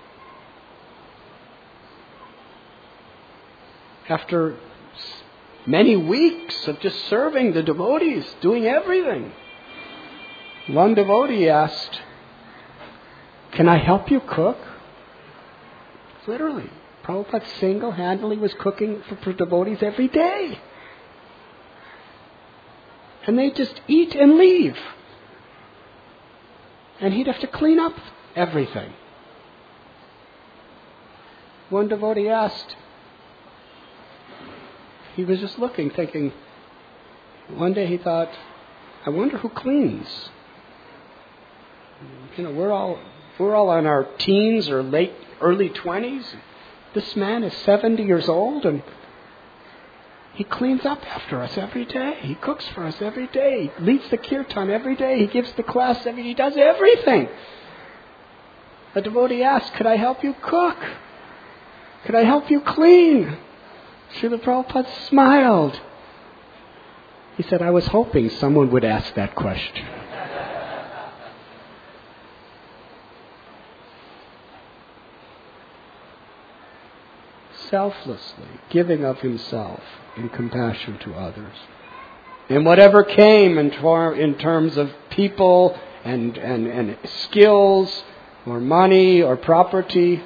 S1: After many weeks of just serving the devotees, doing everything, one devotee asked, "Can I help you cook?" Literally, Prabhupada single-handedly was cooking for, for devotees every day. And they just eat and leave. And he'd have to clean up everything. One devotee asked, he was just looking, thinking, one day he thought, I wonder who cleans. You know, we're all we're all in our teens or late, early twenties. This man is seventy years old and he cleans up after us every day. He cooks for us every day. He leads the kirtan every day. He gives the class every day. He does everything. A devotee asked, could I help you cook? Could I help you clean? Srila Prabhupada smiled. He said, I was hoping someone would ask that question. Selflessly giving of himself in compassion to others. And whatever came in, tor- in terms of people and, and, and skills or money or property,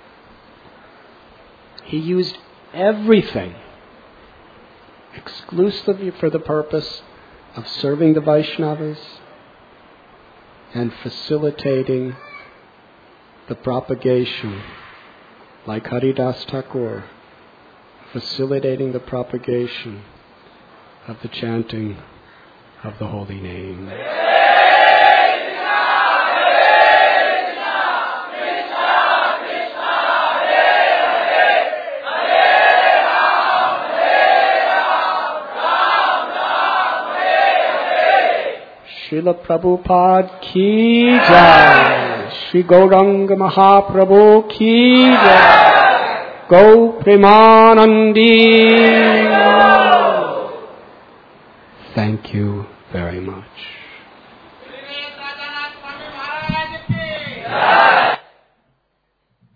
S1: he used everything exclusively for the purpose of serving the Vaishnavas and facilitating the propagation, like Haridas Thakur, facilitating the propagation of the chanting of the holy name. Srila Prabhupada ki jai. Shri Gauranga Mahaprabhu ki jai. Go Premanandi. Thank you very much.